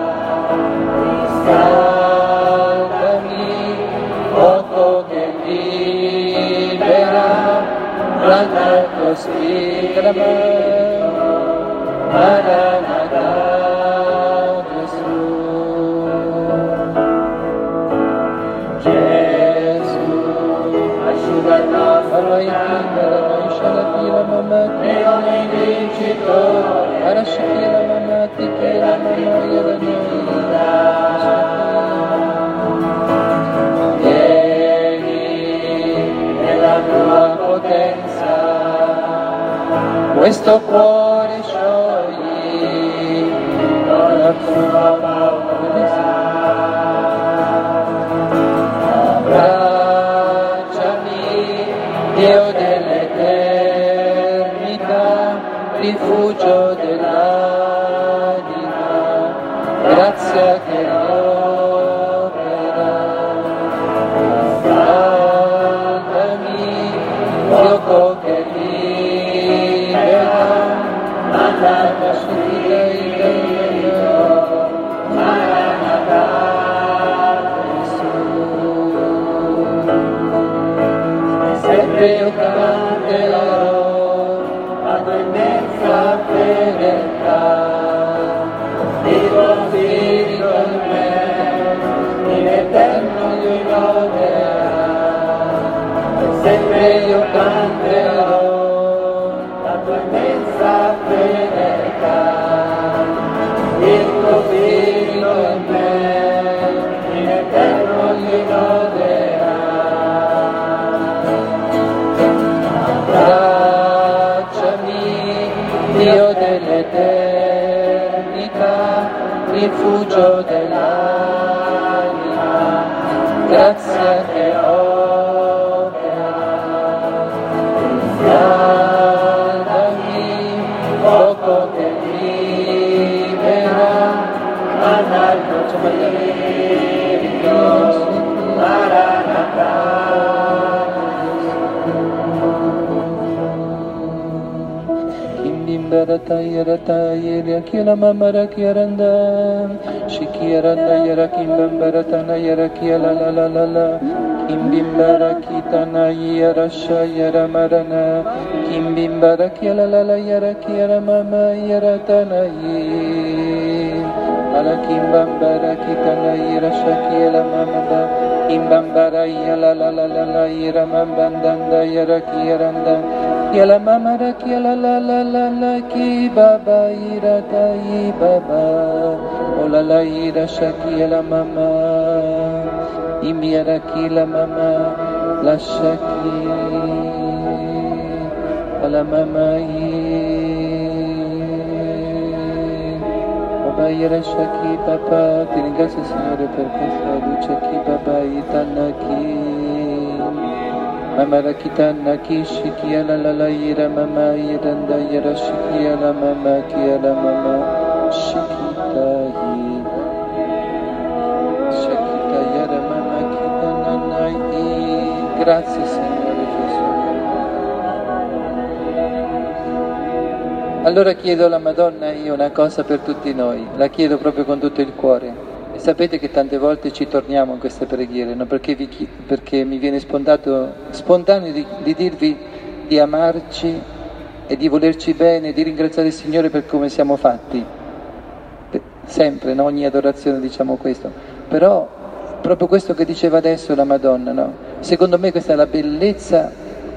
riscaldami, fuoco che libera, manda il tuo spirito, Maranatha, Gesù. Gesù, asciuga il nostro Leone vincitore, che la memoria da noi. Vieni nella tua potenza, questo cuore sciogli con la tua paura. Abbracciami, Dio dell'eternità, rifugio dell'anima, grazia che opera. Scaldami, fuoco che libera, manda la sfida in Dio, Maranatha, Gesù. E sempre io canterò la tua immensa fedeltà, il tuo spirito in me, in eterno io loderà. E sempre io canterò la tua immensa fedeltà, il tuo spirito in me, in eterno io loderà. Dio dell'eternità, rifugio dell'anima, grazia che opera, riscaldami, fuoco che libera, manna il tuo spirito, Maranatha. Barataya Kila Mamara Kiaranda Shikiranda Yarakim Baratana Yarakia la la la la la Kimbimbara Kitana Yarasha Yaramarana Kimbimbara Kiala la la Yarakia Mama Yaratana Alakimbambara Kitana Yarasha Kiela Mama Kimbambara Yala la la la la Yaramambandanda Yarakiranda Yala mamara kiala la la la la ki baba irata i baba ola la ira shaki la mama imiara ki la mama la shaki ala mama baba ira shaki papa ti ringrazio Signore per questa luce ki baba itanaki Mama rakitana kishikia la la la ira mama iranda yara shikia la mama kia la mama shikita yara mama kita nanai. Grazie Signore Gesù. Allora chiedo alla Madonna io una cosa per tutti noi, la chiedo proprio con tutto il cuore. E sapete che tante volte ci torniamo in queste preghiere, no? Perché mi viene spontaneo di dirvi di amarci e di volerci bene, di ringraziare il Signore per come siamo fatti. Sempre, in ogni adorazione diciamo questo. Però proprio questo che diceva adesso la Madonna, no? Secondo me questa è la bellezza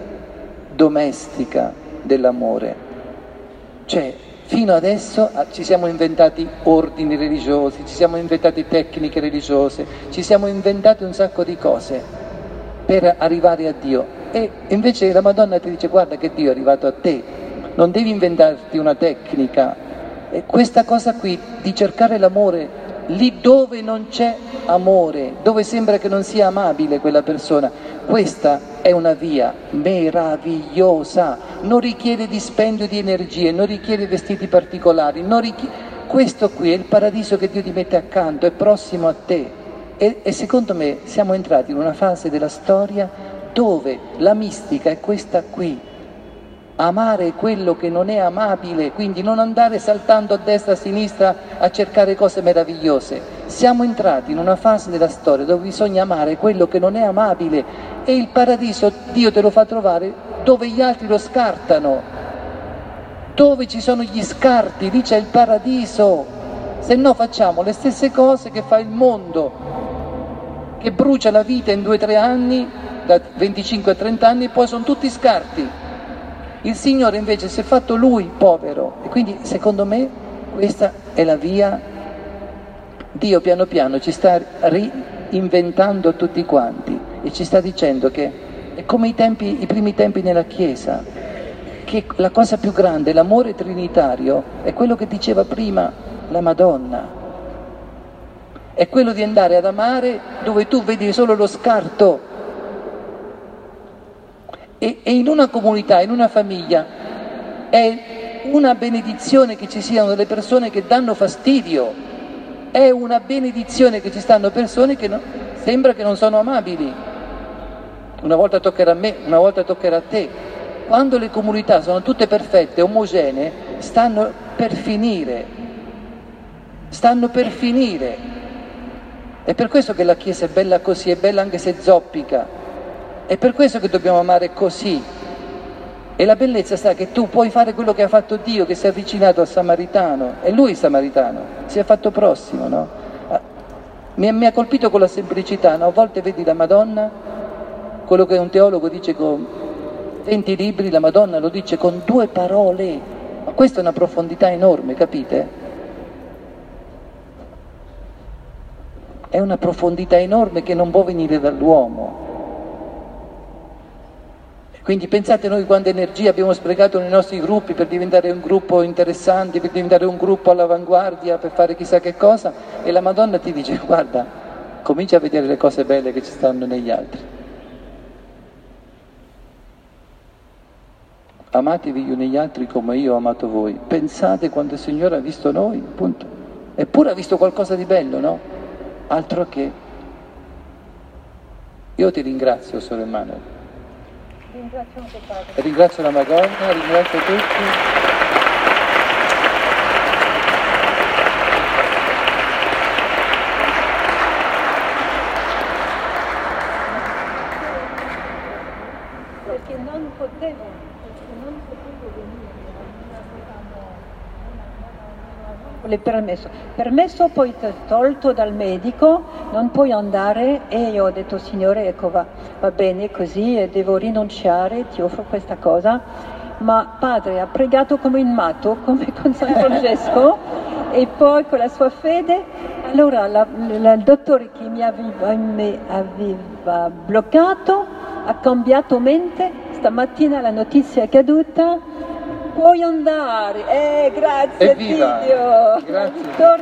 domestica dell'amore. Cioè, fino adesso ci siamo inventati ordini religiosi, ci siamo inventati tecniche religiose, ci siamo inventati un sacco di cose per arrivare a Dio. E invece la Madonna ti dice guarda che Dio è arrivato a te, non devi inventarti una tecnica. E questa cosa qui di cercare l'amore lì dove non c'è amore, dove sembra che non sia amabile quella persona, questa è una via meravigliosa, non richiede dispendio di energie, non richiede vestiti particolari, questo qui è il paradiso che Dio ti mette accanto, è prossimo a te. E secondo me siamo entrati in una fase della storia dove la mistica è questa qui, amare quello che non è amabile, quindi non andare saltando a destra e a sinistra a cercare cose meravigliose. Siamo entrati in una fase della storia dove bisogna amare quello che non è amabile e il paradiso Dio te lo fa trovare dove gli altri lo scartano, dove ci sono gli scarti, lì c'è il paradiso. Se no facciamo le stesse cose che fa il mondo, che brucia la vita in 2 o 3 anni, da 25 a 30 anni, e poi sono tutti scarti. Il Signore invece si è fatto Lui povero, e quindi secondo me questa è la via. Dio piano piano ci sta reinventando tutti quanti e ci sta dicendo che è come i primi tempi nella Chiesa, che la cosa più grande, l'amore trinitario, è quello che diceva prima la Madonna, è quello di andare ad amare dove tu vedi solo lo scarto. E in una comunità, in una famiglia, è una benedizione che ci siano delle persone che danno fastidio, è una benedizione che ci stanno persone che sembra che non sono amabili. Una volta toccherà a me, una volta toccherà a te. Quando le comunità sono tutte perfette, omogenee, stanno per finire. È per questo che la Chiesa è bella così, è bella anche se zoppica. È per questo che dobbiamo amare così. E la bellezza sta che tu puoi fare quello che ha fatto Dio, che si è avvicinato al Samaritano. È Lui il Samaritano, si è fatto prossimo, no? Mi ha colpito con la semplicità, no? A volte vedi la Madonna, quello che un teologo dice con 20 libri, la Madonna lo dice con 2 parole. Ma questa è una profondità enorme, capite? È una profondità enorme che non può venire dall'uomo. Quindi pensate noi quanta energia abbiamo sprecato nei nostri gruppi per diventare un gruppo interessante, per diventare un gruppo all'avanguardia, per fare chissà che cosa, e la Madonna ti dice guarda, comincia a vedere le cose belle che ci stanno negli altri. Amatevi gli uni gli altri come io ho amato voi. Pensate quando il Signore ha visto noi, appunto. Eppure ha visto qualcosa di bello, no? Altro che. Io ti ringrazio, Sor Emanuele. Ringrazio anche Padre. Ringrazio la Madonna, ringrazio tutti. Perché non potevo venire. Le permesso poi tolto dal medico, non puoi andare, e io ho detto Signore, ecco va bene così, e devo rinunciare, ti offro questa cosa, ma Padre ha pregato come un matto, come con San Francesco, e poi con la sua fede, allora il dottore che mi aveva bloccato ha cambiato mente, stamattina la notizia è caduta. Puoi andare, grazie Evviva. Dio! Grazie.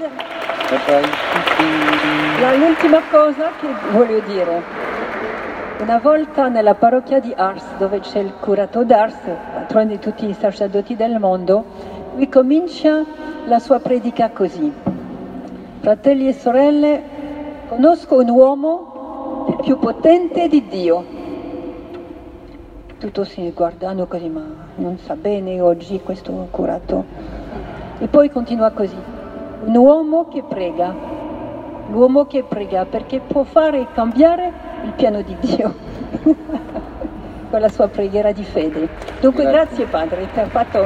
L'ultima cosa che voglio dire, una volta nella parrocchia di Ars, dove c'è il curato d'Ars, patrono di tutti i sacerdoti del mondo, lui comincia la sua predica così: fratelli e sorelle, conosco un uomo più potente di Dio. Tutto si guardano così, ma non sa bene oggi questo curato. E poi continua così: un uomo che prega perché può fare cambiare il piano di Dio con la sua preghiera di fede. Dunque grazie Padre, ti ha fatto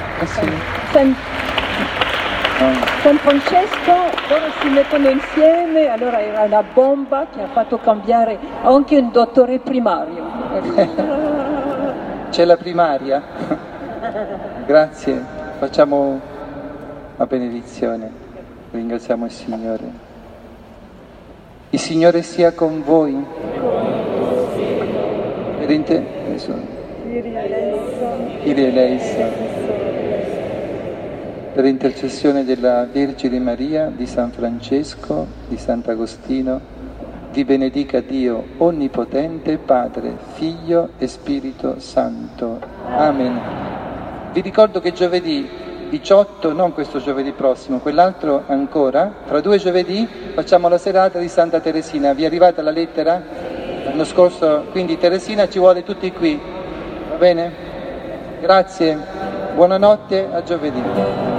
San Francesco, loro si mettono insieme, allora era una bomba che ha fatto cambiare anche un dottore primario. C'è la primaria. Grazie, facciamo la benedizione, ringraziamo il Signore. Il Signore sia con voi. Per intercessione della Vergine Maria, di San Francesco, di Sant'Agostino, vi benedica Dio Onnipotente, Padre, Figlio e Spirito Santo. Amen. Vi ricordo che giovedì 18, non questo giovedì prossimo, quell'altro ancora, fra 2 giovedì facciamo la serata di Santa Teresina. Vi è arrivata la lettera l'anno scorso, quindi Teresina ci vuole tutti qui, va bene? Grazie, buonanotte, a giovedì.